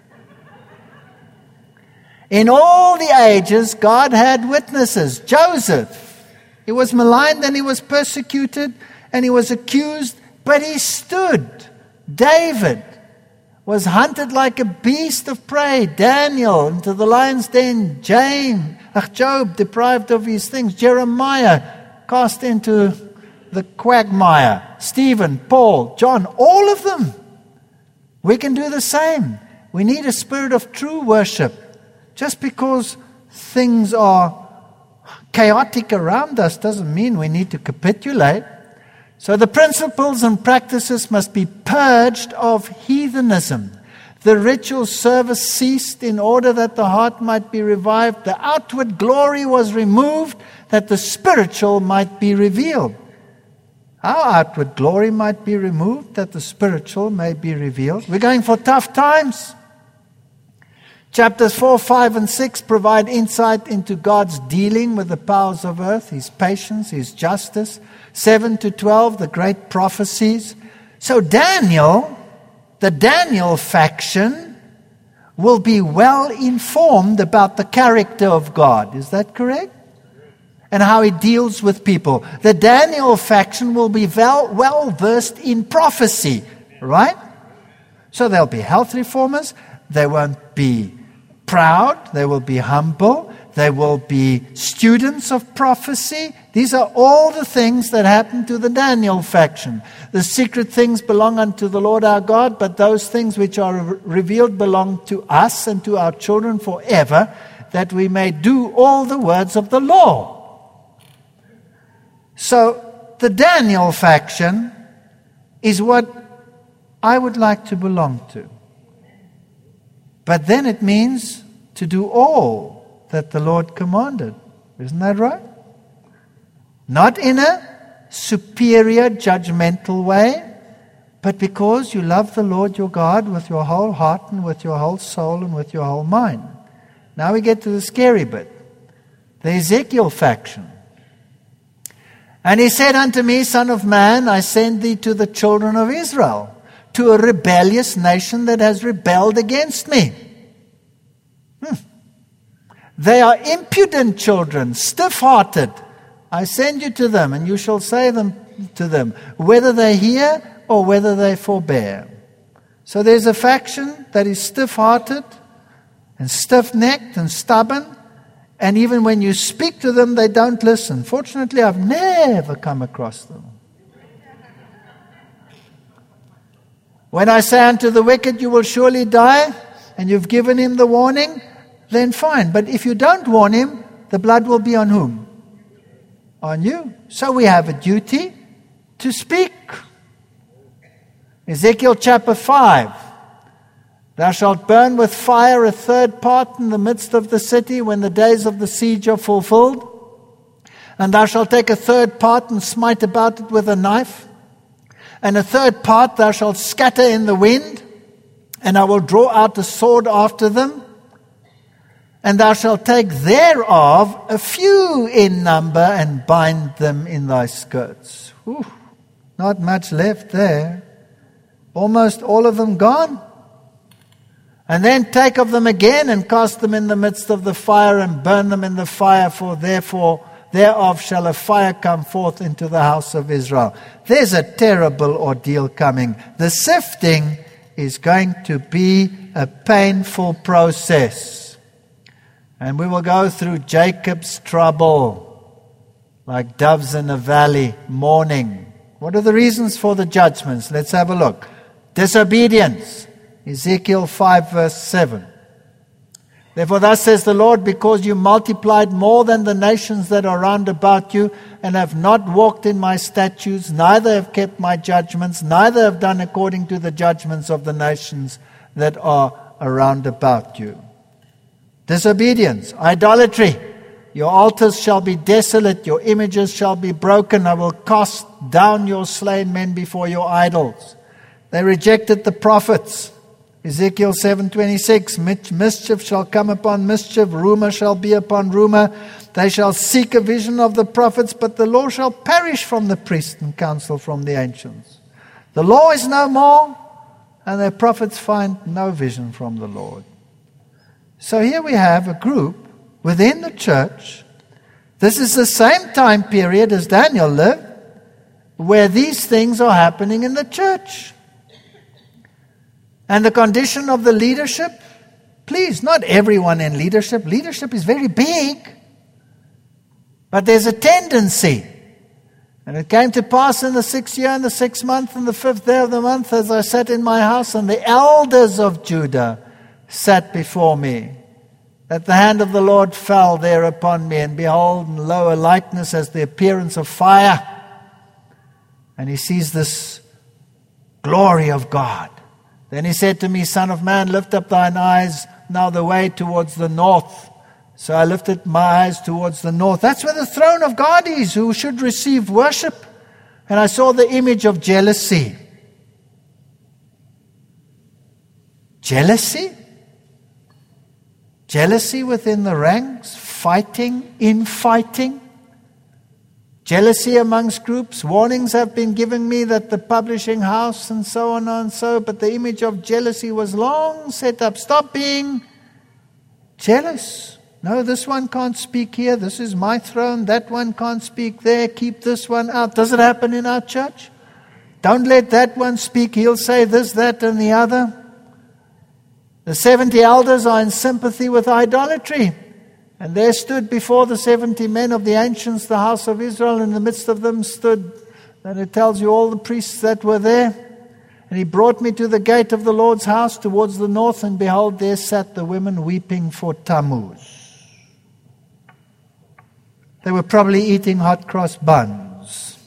In all the ages, God had witnesses. Joseph, he was maligned and he was persecuted and he was accused, but he stood. David was hunted like a beast of prey. Daniel into the lion's den. Job deprived of his things. Jeremiah cast into the quagmire. Stephen, Paul, John, all of them. We can do the same. We need a spirit of true worship. Just because things are chaotic around us doesn't mean we need to capitulate. So the principles and practices must be purged of heathenism. The ritual service ceased in order that the heart might be revived. The outward glory was removed that the spiritual might be revealed. Our outward glory might be removed that the spiritual may be revealed. We're going for tough times. Chapters 4, 5, and 6 provide insight into God's dealing with the powers of earth, His patience, His justice. 7 to 12, the great prophecies. So Daniel, the Daniel faction, will be well informed about the character of God. Is that correct? And how He deals with people. The Daniel faction will be well versed in prophecy, right? So they'll be health reformers. They won't be proud. They will be humble. They will be students of prophecy. These are all the things that happen to the Daniel faction. The secret things belong unto the Lord our God, but those things which are revealed belong to us and to our children forever, that we may do all the words of the law. So the Daniel faction is what I would like to belong to. But then it means to do all that the Lord commanded. Isn't that right? Not in a superior, judgmental way, but because you love the Lord your God with your whole heart and with your whole soul and with your whole mind. Now we get to the scary bit. The Ezekiel faction. And he said unto me, Son of man, I send thee to the children of Israel, to a rebellious nation that has rebelled against me. They are impudent children, stiff-hearted. I send you to them, and you shall say to them, whether they hear or whether they forbear. So there's a faction that is stiff-hearted and stiff-necked and stubborn, and even when you speak to them, they don't listen. Fortunately, I've never come across them. When I say unto the wicked, you will surely die, and you've given him the warning, then fine. But if you don't warn him, the blood will be on whom? On you. So we have a duty to speak. Ezekiel chapter 5. Thou shalt burn with fire a third part in the midst of the city when the days of the siege are fulfilled. And thou shalt take a third part and smite about it with a knife. And a third part thou shalt scatter in the wind. And I will draw out the sword after them. And thou shalt take thereof a few in number and bind them in thy skirts. Whew, not much left there. Almost all of them gone. And then take of them again and cast them in the midst of the fire and burn them in the fire, for thereof shall a fire come forth into the house of Israel. There's a terrible ordeal coming. The sifting is going to be a painful process. And we will go through Jacob's trouble, like doves in a valley, mourning. What are the reasons for the judgments? Let's have a look. Disobedience. Ezekiel 5 verse 7. Therefore thus says the Lord, because you multiplied more than the nations that are round about you, and have not walked in my statutes, neither have kept my judgments, neither have done according to the judgments of the nations that are around about you. Disobedience, idolatry. Your altars shall be desolate, your images shall be broken. I will cast down your slain men before your idols. They rejected the prophets. Ezekiel 7:26, mischief shall come upon mischief, rumor shall be upon rumor. They shall seek a vision of the prophets, but the law shall perish from the priests and counsel from the ancients. The law is no more, and their prophets find no vision from the Lord. So here we have a group within the church. This is the same time period as Daniel lived, where these things are happening in the church. And the condition of the leadership, please, not everyone in leadership. Leadership is very big. But there's a tendency. And it came to pass in the 6th year, and the 6th month, and the 5th day of the month, as I sat in my house, and the elders of Judah sat before me, that the hand of the Lord fell there upon me, and behold, and lo, a likeness as the appearance of fire. And he sees this glory of God. Then he said to me, Son of man, lift up thine eyes now the way towards the north. So I lifted my eyes towards the north. That's where the throne of God is, who should receive worship. And I saw the image of jealousy. Jealousy? Jealousy within the ranks, fighting, infighting. Jealousy amongst groups. Warnings have been given me that the publishing house and so on and so, but the image of jealousy was long set up. Stop being jealous. No, this one can't speak here. This is my throne. That one can't speak there. Keep this one out. Does it happen in our church? Don't let that one speak. He'll say this, that, and the other. The 70 elders are in sympathy with idolatry. And there stood before the 70 men of the ancients, the house of Israel. In the midst of them stood, and it tells you all the priests that were there. And he brought me to the gate of the Lord's house towards the north, and behold, there sat the women weeping for Tammuz. They were probably eating hot cross buns.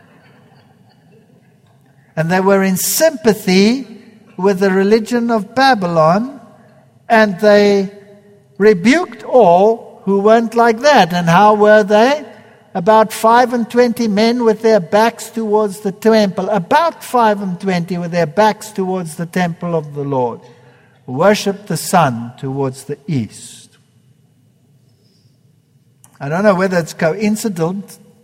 And they were in sympathy with the religion of Babylon, and they rebuked all who weren't like that. And how were they? About 25 men with their backs towards the temple. About 25 with their backs towards the temple of the Lord. Worshipped the sun towards the east. I don't know whether it's incidental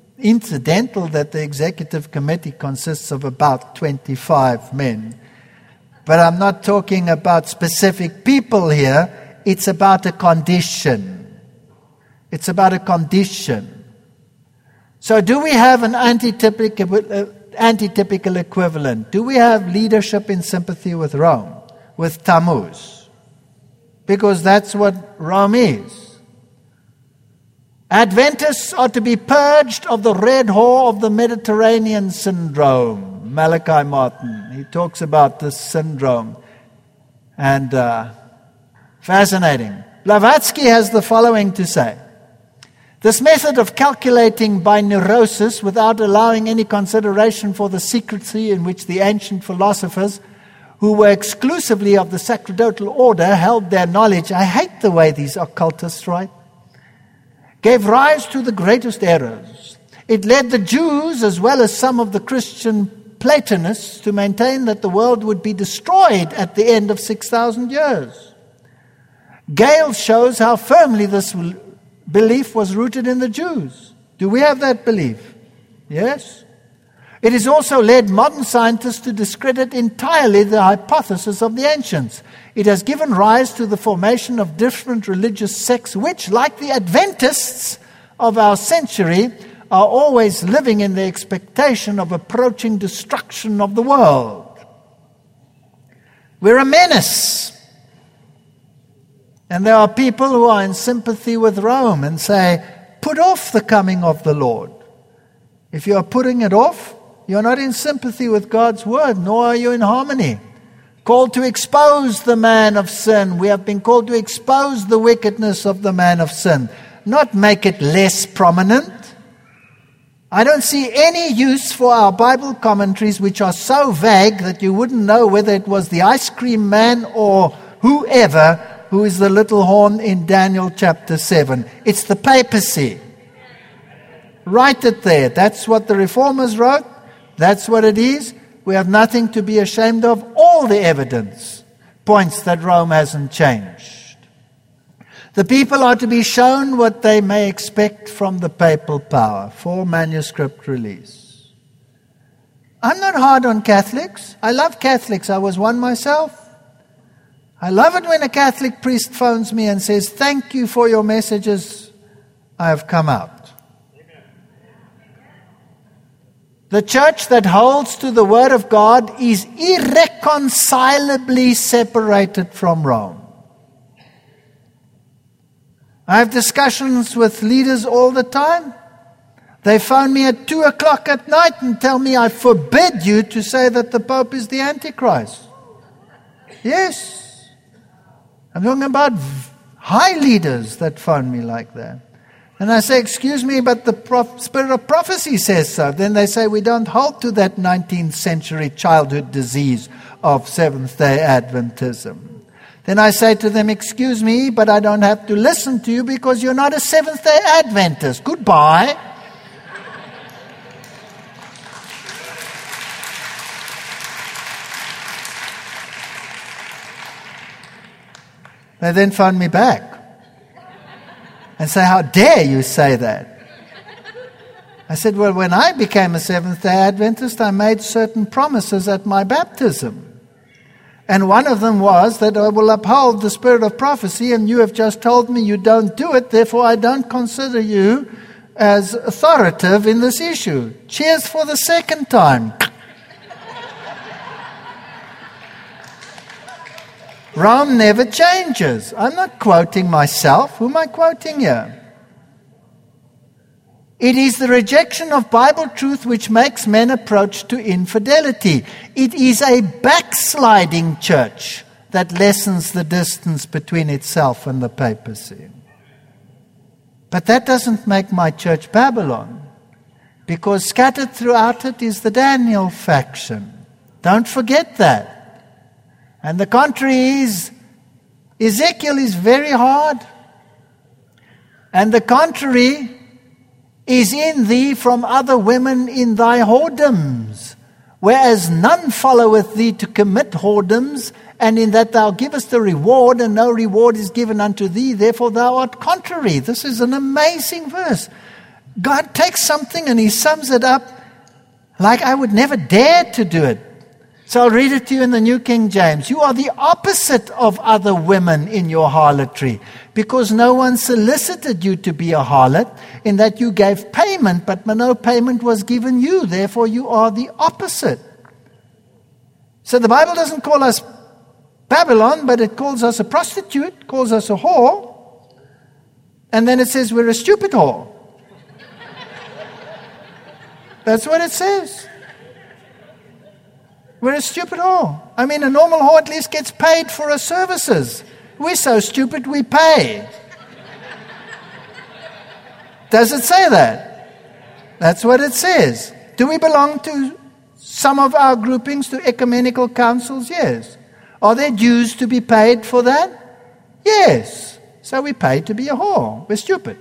that the executive committee consists of about 25 men. But I'm not talking about specific people here. It's about a condition. It's about a condition. So do we have an antitypical equivalent? Do we have leadership in sympathy with Rome, with Tammuz? Because that's what Rome is. Adventists are to be purged of the red whore of the Mediterranean syndrome. Malachi Martin, he talks about this syndrome. And fascinating. Blavatsky has the following to say. This method of calculating by neurosis without allowing any consideration for the secrecy in which the ancient philosophers, who were exclusively of the sacerdotal order, held their knowledge, I hate the way these occultists write, gave rise to the greatest errors. It led the Jews, as well as some of the Christian Platonists, to maintain that the world would be destroyed at the end of 6,000 years. Gale shows how firmly this belief was rooted in the Jews. Do we have that belief? Yes. It has also led modern scientists to discredit entirely the hypothesis of the ancients. It has given rise to the formation of different religious sects which, like the Adventists of our century, are always living in the expectation of approaching destruction of the world. We're a menace. And there are people who are in sympathy with Rome and say, put off the coming of the Lord. If you are putting it off, you're not in sympathy with God's word, nor are you in harmony. Called to expose the man of sin. We have been called to expose the wickedness of the man of sin, not make it less prominent. I don't see any use for our Bible commentaries which are so vague that you wouldn't know whether it was the ice cream man or whoever who is the little horn in Daniel chapter 7. It's the papacy. Write it there. That's what the Reformers wrote. That's what it is. We have nothing to be ashamed of. All the evidence points that Rome hasn't changed. The people are to be shown what they may expect from the papal power for manuscript release. I'm not hard on Catholics. I love Catholics. I was one myself. I love it when a Catholic priest phones me and says, thank you for your messages. I have come out. The church that holds to the Word of God is irreconcilably separated from Rome. I have discussions with leaders all the time. They phone me at 2 o'clock at night and tell me, I forbid you to say that the Pope is the Antichrist. Yes. I'm talking about high leaders that phone me like that. And I say, excuse me, but the spirit of prophecy says so. Then they say, we don't hold to that 19th century childhood disease of Seventh-day Adventism. Then I say to them, excuse me, but I don't have to listen to you because you're not a Seventh-day Adventist. Goodbye. They then phone me back and say, how dare you say that? I said, well, when I became a Seventh-day Adventist, I made certain promises at my baptism. And one of them was that I will uphold the spirit of prophecy, and you have just told me you don't do it, therefore I don't consider you as authoritative in this issue. Cheers for the second time. Rome never changes. I'm not quoting myself. Who am I quoting here? It is the rejection of Bible truth which makes men approach to infidelity. It is a backsliding church that lessens the distance between itself and the papacy. But that doesn't make my church Babylon, because scattered throughout it is the Daniel faction. Don't forget that. And the contrary is, Ezekiel is very hard. And the contrary is in thee from other women in thy whoredoms, whereas none followeth thee to commit whoredoms, and in that thou givest a reward, and no reward is given unto thee, therefore thou art contrary. This is an amazing verse. God takes something and he sums it up like I would never dare to do it. So I'll read it to you in the New King James. You are the opposite of other women in your harlotry, because no one solicited you to be a harlot, in that you gave payment, but no payment was given you. Therefore you are the opposite. So the Bible doesn't call us Babylon, but it calls us a prostitute, calls us a whore, and then it says we're a stupid whore. That's what it says. We're a stupid whore. I mean, a normal whore at least gets paid for her services. We're so stupid we pay. Does it say that? That's what it says. Do we belong to some of our groupings, to ecumenical councils? Yes. Are there dues to be paid for that? Yes. So we pay to be a whore. We're stupid.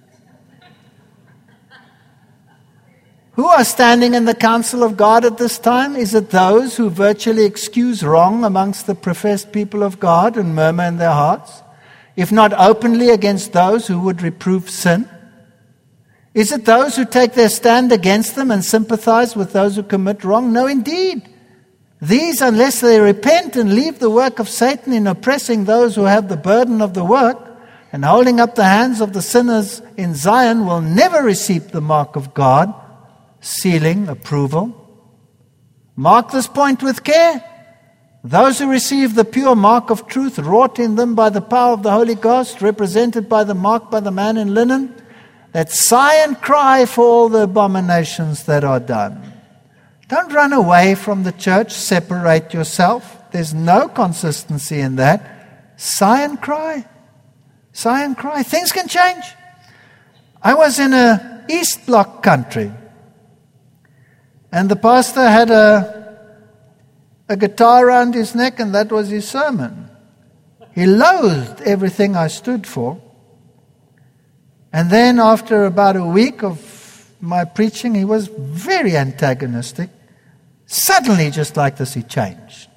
Who are standing in the council of God at this time? Is it those who virtually excuse wrong amongst the professed people of God and murmur in their hearts, if not openly against those who would reprove sin? Is it those who take their stand against them and sympathize with those who commit wrong? No, indeed. These, unless they repent and leave the work of Satan in oppressing those who have the burden of the work and holding up the hands of the sinners in Zion, will never receive the mark of God, sealing approval. Mark this point with care. Those who receive the pure mark of truth wrought in them by the power of the Holy Ghost, represented by the mark by the man in linen, that sigh and cry for all the abominations that are done. Don't run away from the church, separate yourself. There's no consistency in that. Sigh and cry. Sigh and cry. Things can change. I was in a East Bloc country, and the pastor had a guitar around his neck, and that was his sermon. He loathed everything I stood for. And then after about a week of my preaching, he was very antagonistic. Suddenly, just like this, he changed.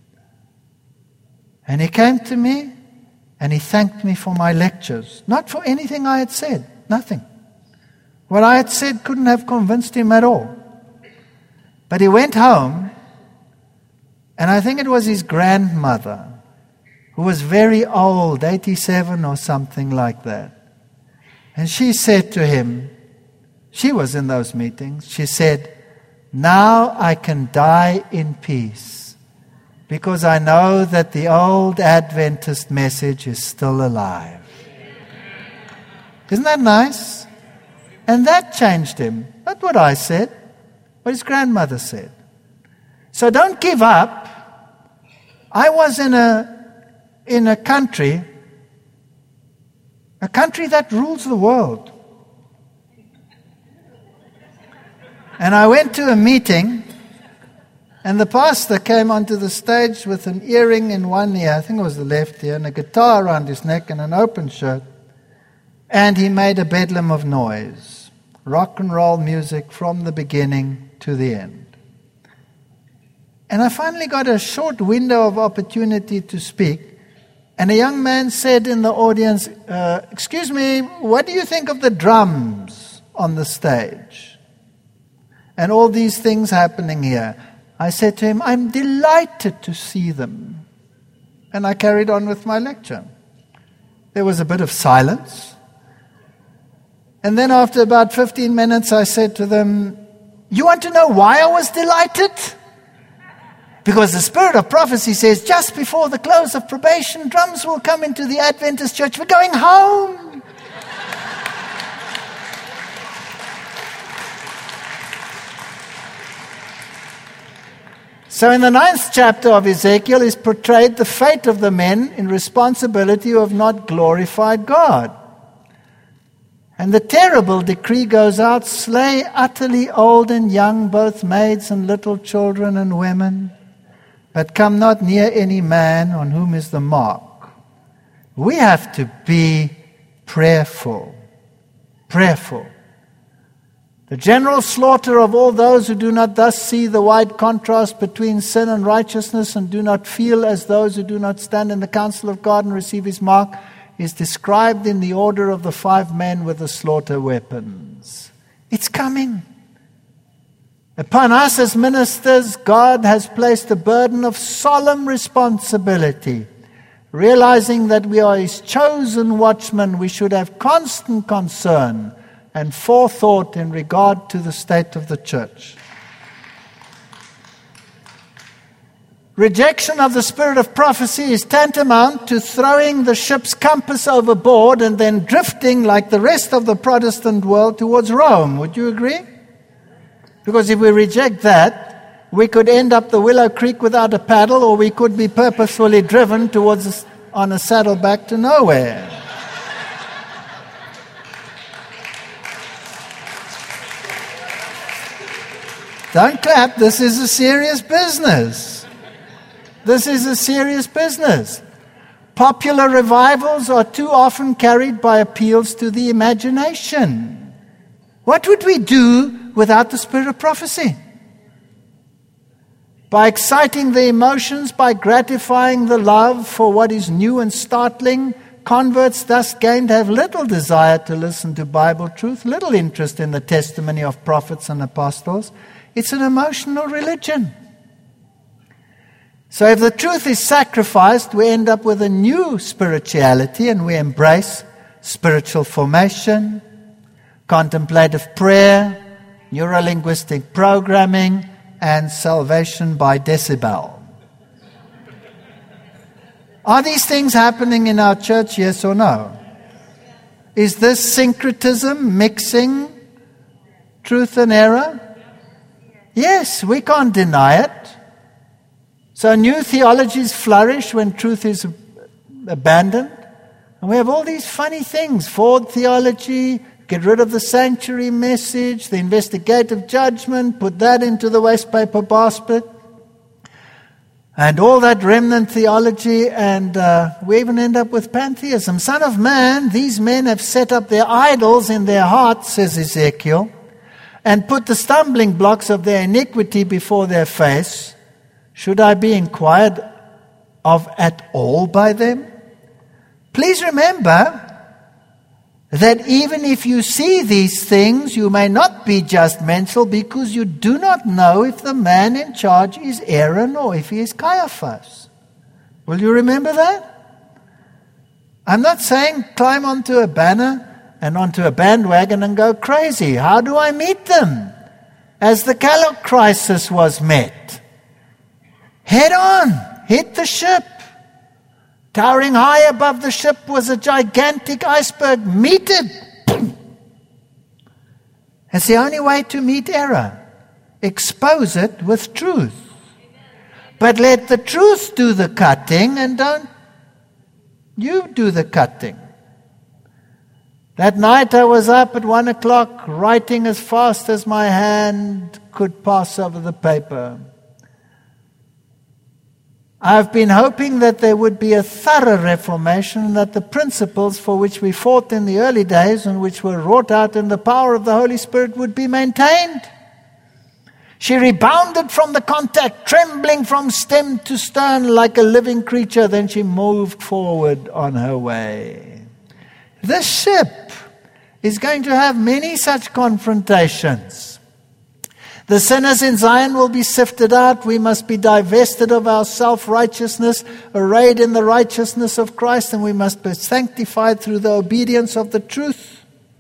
And he came to me and he thanked me for my lectures. Not for anything I had said. Nothing. What I had said couldn't have convinced him at all. But he went home, and I think it was his grandmother, who was very old, 87 or something like that. And she said to him, she was in those meetings, she said, "Now I can die in peace, because I know that the old Adventist message is still alive." Isn't that nice? And that changed him. Not what I said, what his grandmother said. So don't give up. I was in a country that rules the world. And I went to a meeting, and the pastor came onto the stage with an earring in one ear, I think it was the left ear, and a guitar around his neck and an open shirt. And he made a bedlam of noise. Rock and roll music from the beginning to the end. And I finally got a short window of opportunity to speak. And a young man said in the audience, excuse me, what do you think of the drums on the stage? And all these things happening here. I said to him, I'm delighted to see them. And I carried on with my lecture. There was a bit of silence. And then after about 15 minutes, I said to them, you want to know why I was delighted? Because the spirit of prophecy says, just before the close of probation, drums will come into the Adventist church. We're going home. So in the 9th chapter of Ezekiel is portrayed the fate of the men in responsibility who have not glorified God. And the terrible decree goes out, slay utterly old and young, both maids and little children and women, but come not near any man on whom is the mark. We have to be prayerful. Prayerful. The general slaughter of all those who do not thus see the wide contrast between sin and righteousness and do not feel as those who do not stand in the counsel of God and receive his mark is described in the order of the 5 men with the slaughter weapons. It's coming. Upon us as ministers, God has placed a burden of solemn responsibility. Realizing that we are his chosen watchmen, we should have constant concern and forethought in regard to the state of the church. Rejection of the spirit of prophecy is tantamount to throwing the ship's compass overboard and then drifting like the rest of the Protestant world towards Rome. Would you agree? Because if we reject that, we could end up the Willow Creek without a paddle, or we could be purposefully driven towards on a saddleback to nowhere. Don't clap. This is a serious business. This is a serious business. Popular revivals are too often carried by appeals to the imagination. What would we do without the spirit of prophecy? By exciting the emotions, by gratifying the love for what is new and startling, converts thus gain to have little desire to listen to Bible truth, little interest in the testimony of prophets and apostles. It's an emotional religion. So if the truth is sacrificed, we end up with a new spirituality, and we embrace spiritual formation, contemplative prayer, neurolinguistic programming, and salvation by decibel. Are these things happening in our church, yes or no? Is this syncretism, mixing truth and error? Yes, we can't deny it. So new theologies flourish when truth is abandoned. And we have all these funny things. Ford theology, get rid of the sanctuary message, the investigative judgment, put that into the wastepaper basket. And all that remnant theology, and we even end up with pantheism. Son of man, these men have set up their idols in their hearts, says Ezekiel, and put the stumbling blocks of their iniquity before their face. Should I be inquired of at all by them? Please remember that even if you see these things, you may not be judgmental because you do not know if the man in charge is Aaron or if he is Caiaphas. Will you remember that? I'm not saying climb onto a banner and onto a bandwagon and go crazy. How do I meet them? As the Kellogg crisis was met. Head on, hit the ship. Towering high above the ship was a gigantic iceberg. Meet it. It's the only way to meet error. Expose it with truth. But let the truth do the cutting, and don't you do the cutting. That night I was up at 1 o'clock, writing as fast as my hand could pass over the paper. I've been hoping that there would be a thorough reformation, and that the principles for which we fought in the early days and which were wrought out in the power of the Holy Spirit would be maintained. She rebounded from the contact, trembling from stem to stern like a living creature. Then she moved forward on her way. This ship is going to have many such confrontations. The sinners in Zion will be sifted out. We must be divested of our self-righteousness, arrayed in the righteousness of Christ, and we must be sanctified through the obedience of the truth.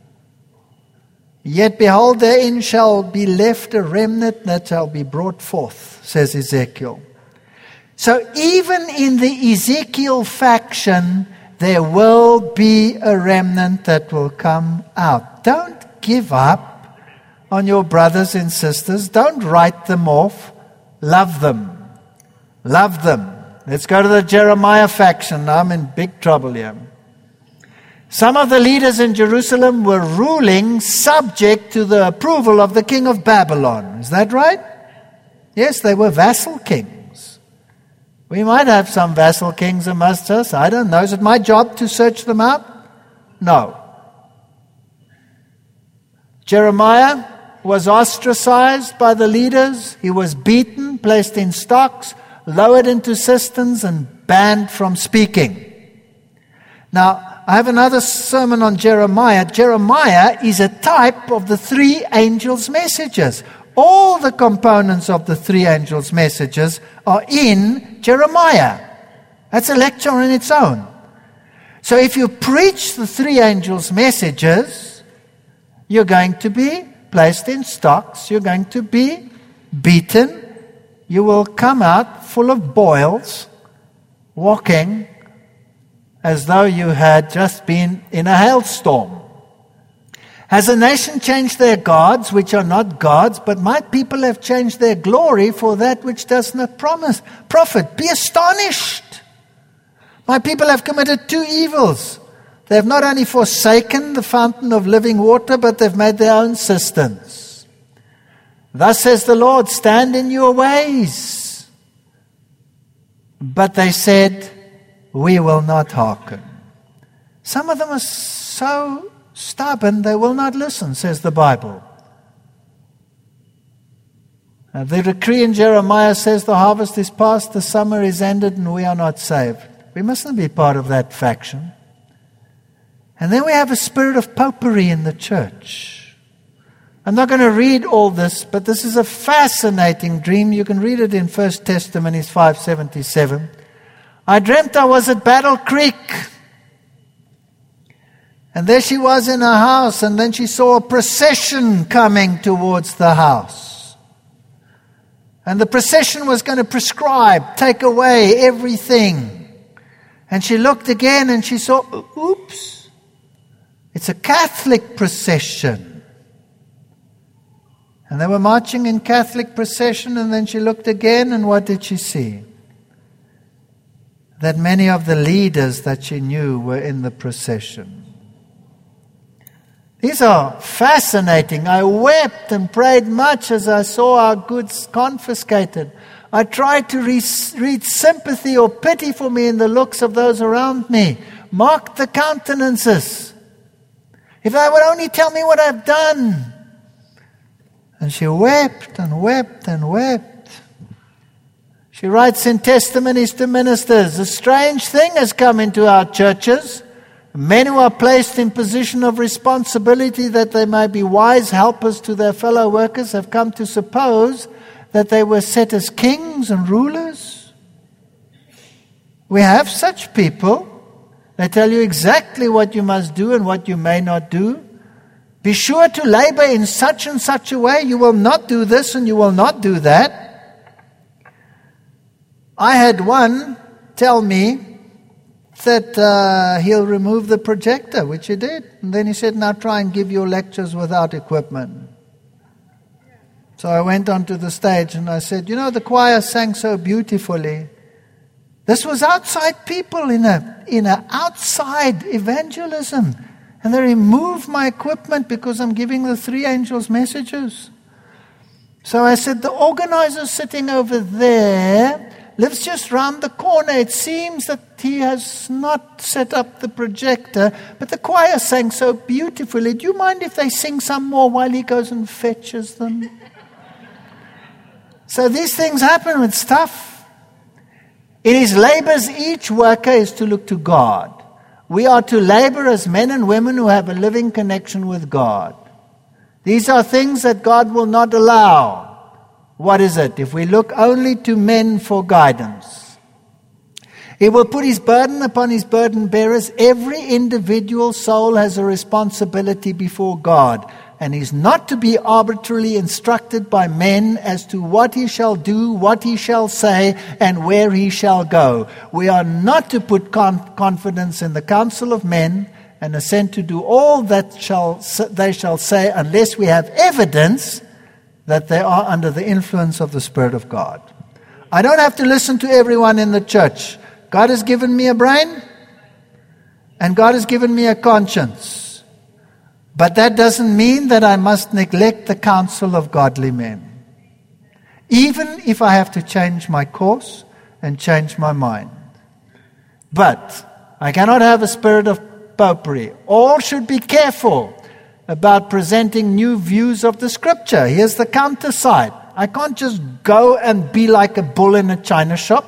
Yet behold, therein shall be left a remnant that shall be brought forth, says Ezekiel. So even in the Ezekiel faction, there will be a remnant that will come out. Don't give up on your brothers and sisters. Don't write them off. Love them. Love them. Let's go to the Jeremiah faction. I'm in big trouble here. Some of the leaders in Jerusalem were ruling subject to the approval of the king of Babylon. Is that right? Yes, they were vassal kings. We might have some vassal kings amongst us. I don't know. Is it my job to search them out? No. Jeremiah was ostracized by the leaders. He was beaten, placed in stocks, lowered into cisterns, and banned from speaking. Now, I have another sermon on Jeremiah. Jeremiah is a type of the three angels' messages. All the components of the three angels' messages are in Jeremiah. That's a lecture on its own. So if you preach the three angels' messages, you're going to be placed in stocks, you're going to be beaten, you will come out full of boils, walking as though you had just been in a hailstorm. Has a nation changed their gods, which are not gods, but my people have changed their glory for that which does not profit? Be astonished. My people have committed two evils. They have not only forsaken the fountain of living water, but they've made their own cisterns. Thus says the Lord, stand in your ways. But they said, we will not hearken. Some of them are so stubborn, they will not listen, says the Bible. The decree in Jeremiah says the harvest is past, the summer is ended, and we are not saved. We mustn't be part of that faction. And then we have a spirit of popery in the church. I'm not going to read all this, but this is a fascinating dream. You can read it in 1 Testimonies 5:77. I dreamt I was at Battle Creek. And there she was in her house, and then she saw a procession coming towards the house. And the procession was going to prescribe, take away everything. And she looked again and she saw, oops, it's a Catholic procession. And they were marching in Catholic procession, and then she looked again, and what did she see? That many of the leaders that she knew were in the procession. These are fascinating. I wept and prayed much as I saw our goods confiscated. I tried to read sympathy or pity for me in the looks of those around me. Mark the countenances. If they would only tell me what I've done. And she wept and wept and wept. She writes in Testimonies to Ministers, a strange thing has come into our churches. Men who are placed in position of responsibility that they may be wise helpers to their fellow workers have come to suppose that they were set as kings and rulers. We have such people. They tell you exactly what you must do and what you may not do. Be sure to labor in such and such a way. You will not do this and you will not do that. I had one tell me that he'll remove the projector, which he did. And then he said, now try and give your lectures without equipment. So I went onto the stage and I said, you know, the choir sang so beautifully. This was outside people in a outside evangelism. And they remove my equipment because I'm giving the 3 angels messages. So I said, the organizer sitting over there lives just round the corner. It seems that he has not set up the projector, but the choir sang so beautifully. Do you mind if they sing some more while he goes and fetches them? So these things happen with stuff. In his labors, each worker is to look to God. We are to labor as men and women who have a living connection with God. These are things that God will not allow. What is it? If we look only to men for guidance. He will put his burden upon his burden bearers. Every individual soul has a responsibility before God, and is not to be arbitrarily instructed by men as to what he shall do, what he shall say, and where he shall go. We are not to put confidence in the counsel of men and assent to do all that they shall say unless we have evidence that they are under the influence of the Spirit of God. I don't have to listen to everyone in the church. God has given me a brain, and God has given me a conscience. But that doesn't mean that I must neglect the counsel of godly men, even if I have to change my course and change my mind. But I cannot have a spirit of popery. All should be careful about presenting new views of the Scripture. Here's the counter side. I can't just go and be like a bull in a china shop.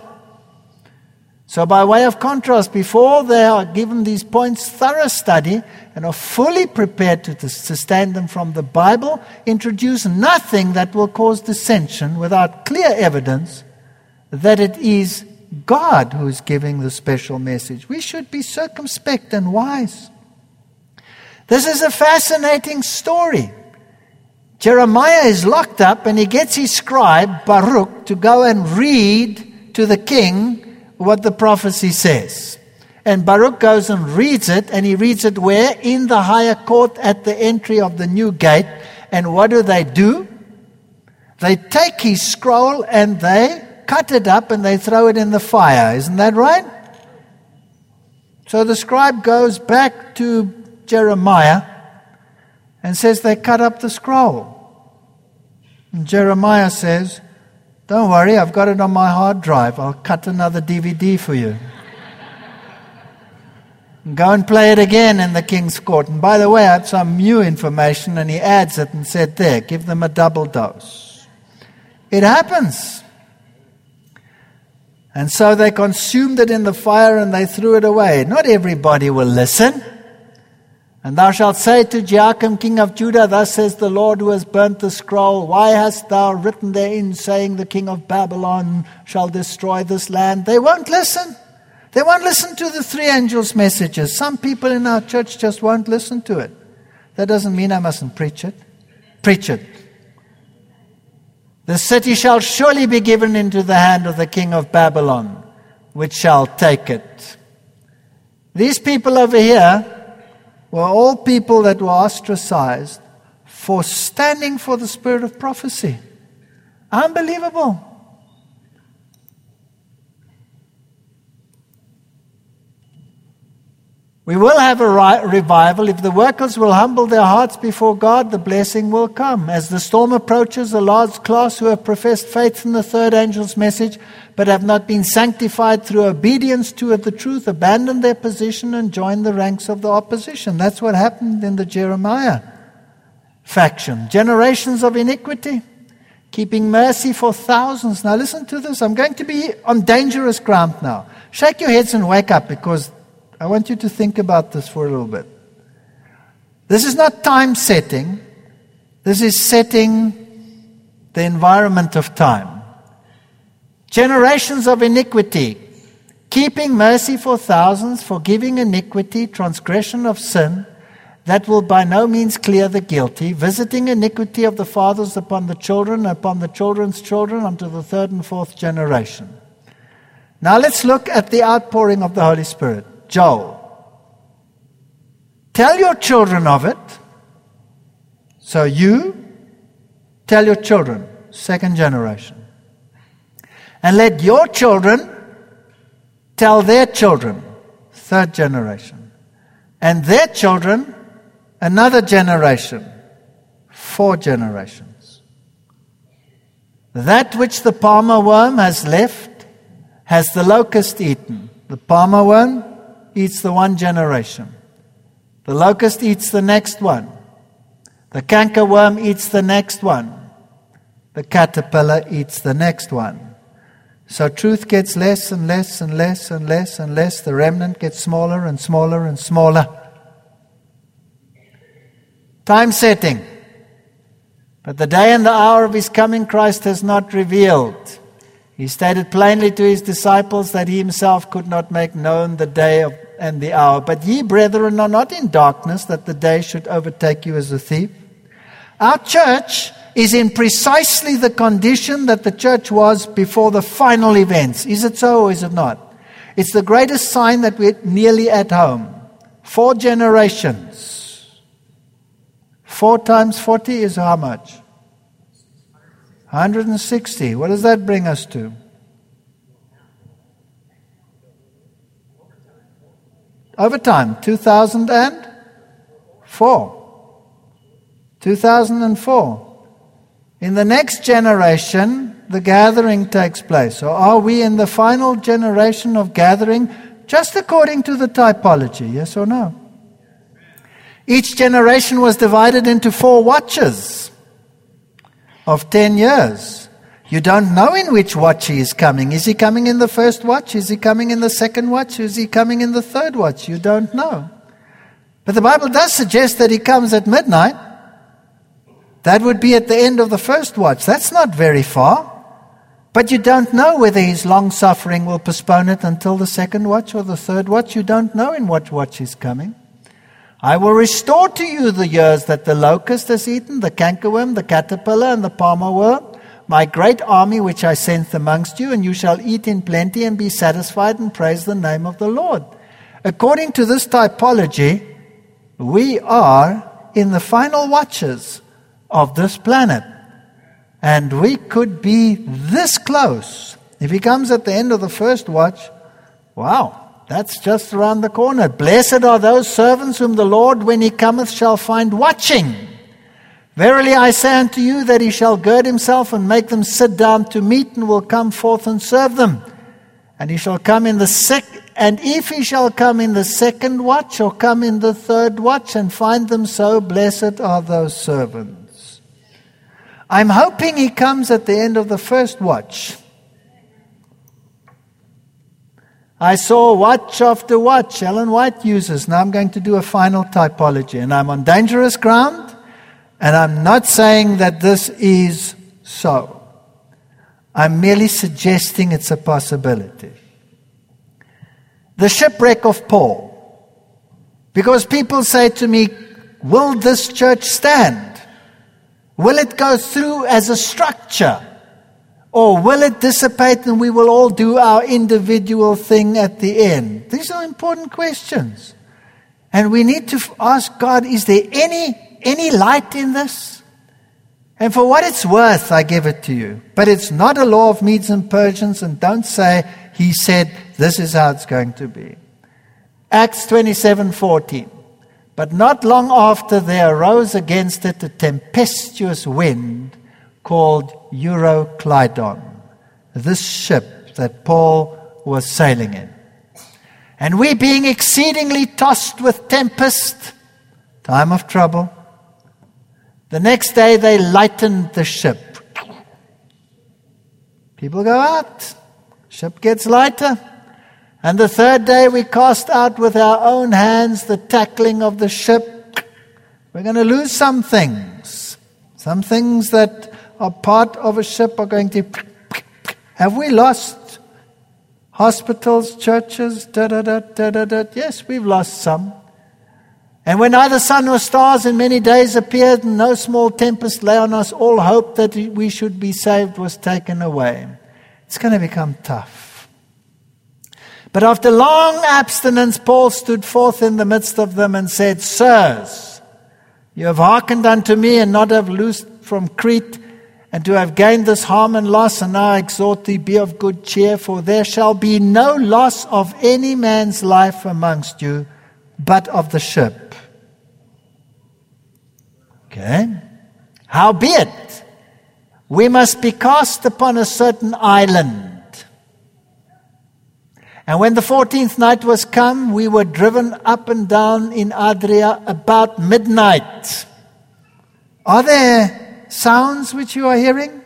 So by way of contrast, before they are given these points thorough study and are fully prepared to sustain them from the Bible, introduce nothing that will cause dissension without clear evidence that it is God who is giving the special message. We should be circumspect and wise. This is a fascinating story. Jeremiah is locked up and he gets his scribe, Baruch, to go and read to the king what the prophecy says. And Baruch goes and reads it, and he reads it where? In the higher court at the entry of the new gate. And what do? They take his scroll and they cut it up and they throw it in the fire. Isn't that right? So the scribe goes back to Jeremiah and says they cut up the scroll. And Jeremiah says, don't worry, I've got it on my hard drive. I'll cut another DVD for you. Go and play it again in the king's court. And by the way, I have some new information, and he adds it and said, there, give them a double dose. It happens. And so they consumed it in the fire and they threw it away. Not everybody will listen. And thou shalt say to Joachim, king of Judah, thus says the Lord who has burnt the scroll, why hast thou written therein, saying the king of Babylon shall destroy this land? They won't listen. They won't listen to the 3 angels' messages. Some people in our church just won't listen to it. That doesn't mean I mustn't preach it. Preach it. The city shall surely be given into the hand of the king of Babylon, which shall take it. These people over here were all people that were ostracized for standing for the spirit of prophecy. Unbelievable. We will have a revival. If the workers will humble their hearts before God, the blessing will come. As the storm approaches, a large class who have professed faith in the 3rd angel's message, but have not been sanctified through obedience to the truth, abandon their position and join the ranks of the opposition. That's what happened in the Jeremiah faction. Generations of iniquity, keeping mercy for thousands. Now listen to this. I'm going to be on dangerous ground now. Shake your heads and wake up, because I want you to think about this for a little bit. This is not time setting. This is setting the environment of time. Generations of iniquity, keeping mercy for thousands, forgiving iniquity, transgression of sin, that will by no means clear the guilty, visiting iniquity of the fathers upon the children, upon the children's children, unto the 3rd and 4th generation. Now let's look at the outpouring of the Holy Spirit. Joel, tell your children of it. So you tell your children, 2nd generation. And let your children tell their children, 3rd generation. And their children Another generation. 4 generations. That which the palmer worm has left, has the locust eaten. The palmer worm eats the one generation. The locust eats the next one. The cankerworm eats the next one. The caterpillar eats the next one. So truth gets less and less and less and less and less. The remnant gets smaller and smaller and smaller. Time setting. But the day and the hour of his coming Christ has not revealed. He stated plainly to his disciples that he himself could not make known the day and the hour. But ye, brethren, are not in darkness, that the day should overtake you as a thief. Our church is in precisely the condition that the church was before the final events. Is it so or is it not? It's the greatest sign that we're nearly at home. 4 generations. 4 times 40 is how much? 160. What does that bring us to? Over time, 2004. 2004. In the next generation, the gathering takes place. So are we in the final generation of gathering, just according to the typology, yes or no? Each generation was divided into 4 watches of 10 years. You don't know in which watch he is coming. Is he coming in the first watch? Is he coming in the second watch? Is he coming in the third watch? You don't know. But the Bible does suggest that he comes at midnight. That would be at the end of the first watch. That's not very far. But you don't know whether his long suffering will postpone it until the second watch or the third watch. You don't know in what watch he's coming. I will restore to you the years that the locust has eaten, the cankerworm, the caterpillar, and the palmer worm, my great army which I sent amongst you, and you shall eat in plenty and be satisfied and praise the name of the Lord. According to this typology, we are in the final watches of this planet. And we could be this close. If he comes at the end of the first watch, wow, that's just around the corner. Blessed are those servants whom the Lord, when he cometh, shall find watching. Verily I say unto you that he shall gird himself and make them sit down to meat, and will come forth and serve them. And he shall come in the and if he shall come in the second watch, or come in the third watch, and find them so, blessed are those servants. I'm hoping he comes at the end of the first watch. I saw watch after watch Ellen White uses. Now I'm going to do a final typology. And I'm on dangerous ground. And I'm not saying that this is so. I'm merely suggesting it's a possibility. The shipwreck of Paul. Because people say to me, will this church stand? Will it go through as a structure? Or will it dissipate and we will all do our individual thing at the end? These are important questions. And we need to ask God, is there any light in this? And for what it's worth, I give it to you. But it's not a law of Medes and Persians, and don't say, he said, this is how it's going to be. Acts 27:14. But not long after there arose against it a tempestuous wind called Euroclydon, this ship that Paul was sailing in. And we being exceedingly tossed with tempest, time of trouble, the next day they lightened the ship. People go out, ship gets lighter. And the third day we cast out with our own hands the tackling of the ship. We're going to lose some things. Some things that are part of a ship are going to... Have we lost hospitals, churches, Yes, we've lost some. And when neither sun nor stars in many days appeared, and no small tempest lay on us, all hope that we should be saved was taken away. It's going to become tough. But after long abstinence, Paul stood forth in the midst of them and said, Sirs, you have hearkened unto me, and not have loosed from Crete, and to have gained this harm and loss, and now I exhort thee, be of good cheer, for there shall be no loss of any man's life amongst you, but of the ship. Okay. Howbeit, we must be cast upon a certain island. And when the 14th night was come, we were driven up and down in Adria about midnight. Are there sounds which you are hearing?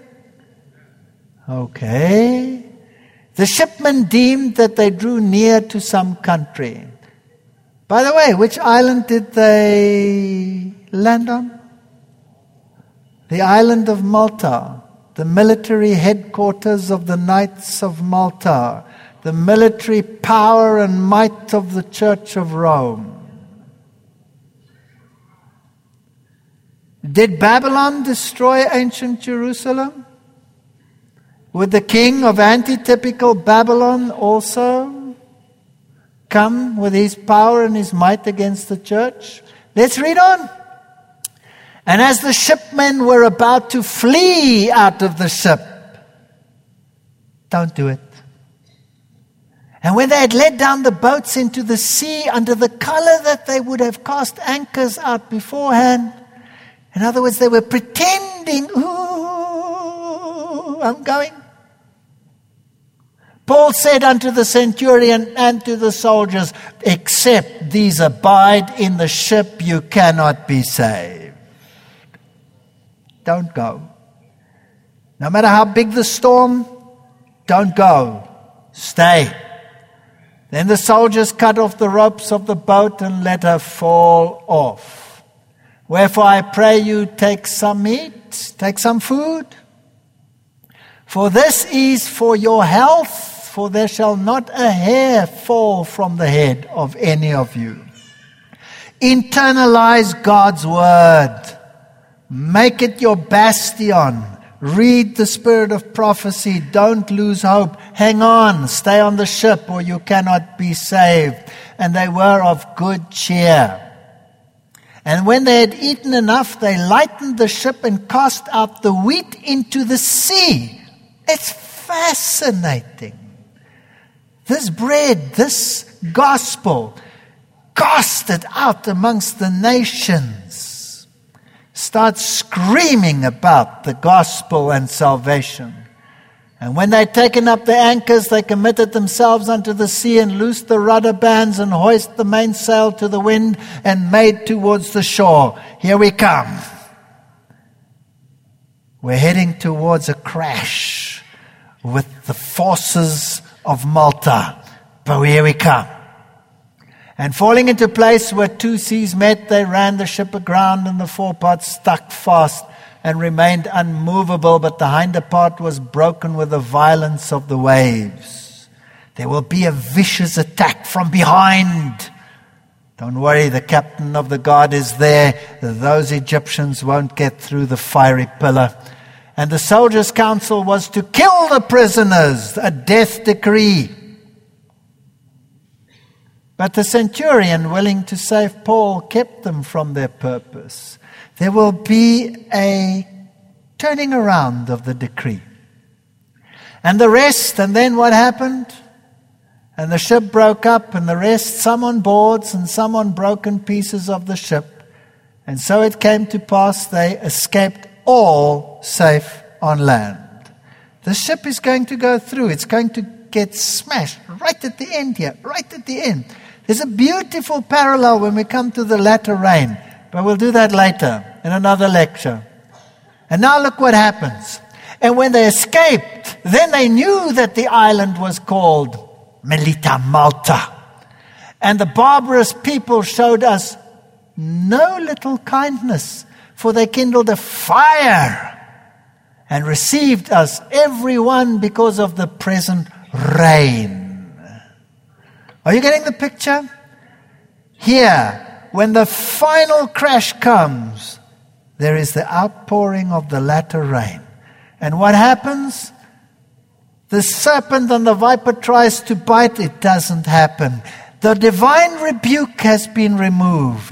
Okay. The shipmen deemed that they drew near to some country. By the way, which island did they land on? The island of Malta, the military headquarters of the Knights of Malta, the military power and might of the Church of Rome. Did Babylon destroy ancient Jerusalem? Would the king of antitypical Babylon also come with his power and his might against the church? Let's read on. And as the shipmen were about to flee out of the ship, don't do it. And when they had let down the boats into the sea under the color that they would have cast anchors out beforehand, in other words, they were pretending, ooh, I'm going. Paul said unto the centurion and to the soldiers, except these abide in the ship, you cannot be saved. Don't go. No matter how big the storm, don't go. Stay. Then the soldiers cut off the ropes of the boat and let her fall off. Wherefore I pray you, take some meat, take some food. For this is for your health, for there shall not a hair fall from the head of any of you. Internalize God's word. Make it your bastion. Read the spirit of prophecy. Don't lose hope. Hang on. Stay on the ship or you cannot be saved. And they were of good cheer. And when they had eaten enough, they lightened the ship and cast out the wheat into the sea. It's fascinating. This bread, this gospel, cast it out amongst the nations. Start screaming about the gospel and salvation. And when they'd taken up the anchors, they committed themselves unto the sea and loosed the rudder bands and hoisted the mainsail to the wind and made towards the shore. Here we come. We're heading towards a crash with the forces of Malta. But here we come. And falling into place where two seas met, they ran the ship aground, and the forepart stuck fast and remained unmovable, but the hinder part was broken with the violence of the waves. There will be a vicious attack from behind. Don't worry, the captain of the guard is there. Those Egyptians won't get through the fiery pillar. And the soldiers' counsel was to kill the prisoners, a death decree. But the centurion, willing to save Paul, kept them from their purpose. There will be a turning around of the decree. And the rest, and then what happened? And the ship broke up, and the rest, some on boards and some on broken pieces of the ship. And so it came to pass they escaped all safe on land. The ship is going to go through. It's going to get smashed right at the end here, right at the end. There's a beautiful parallel when we come to the latter rain, but we'll do that later in another lecture. And now look what happens. And when they escaped, then they knew that the island was called Melita, Malta. And the barbarous people showed us no little kindness, for they kindled a fire and received us, every one, because of the present rain. Are you getting the picture? Here, when the final crash comes, there is the outpouring of the latter rain. And what happens? The serpent and the viper tries to bite. It doesn't happen. The divine rebuke has been removed.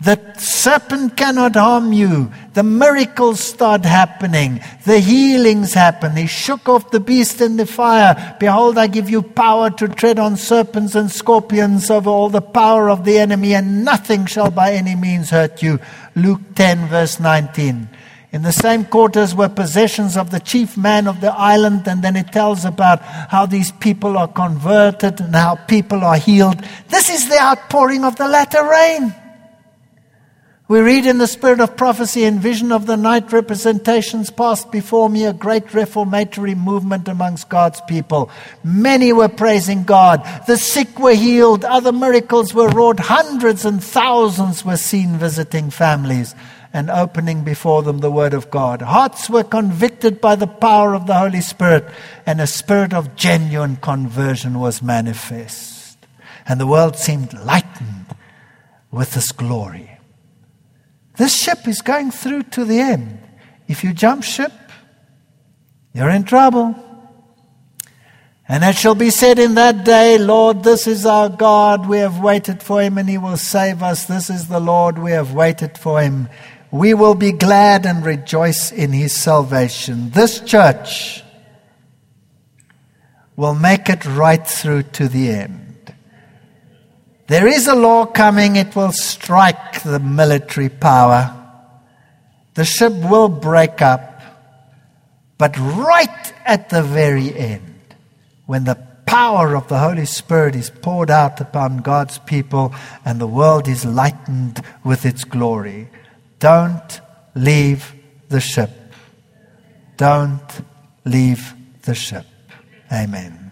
The serpent cannot harm you. The miracles start happening. The healings happen. He shook off the beast in the fire. Behold, I give you power to tread on serpents and scorpions over all the power of the enemy, and nothing shall by any means hurt you. Luke 10 verse 19. In the same quarters were possessions of the chief man of the island, and then it tells about how these people are converted and how people are healed. This is the outpouring of the latter rain. We read in the spirit of prophecy and vision of the night, representations passed before me, a great reformatory movement amongst God's people. Many were praising God. The sick were healed. Other miracles were wrought. Hundreds and thousands were seen visiting families and opening before them the word of God. Hearts were convicted by the power of the Holy Spirit, and a spirit of genuine conversion was manifest. And the world seemed lightened with this glory. This ship is going through to the end. If you jump ship, you're in trouble. And it shall be said in that day, Lord, this is our God. We have waited for him, and he will save us. This is the Lord. We have waited for him. We will be glad and rejoice in his salvation. This church will make it right through to the end. There is a law coming. It will strike the military power. The ship will break up. But right at the very end, when the power of the Holy Spirit is poured out upon God's people and the world is lightened with its glory, don't leave the ship. Don't leave the ship. Amen.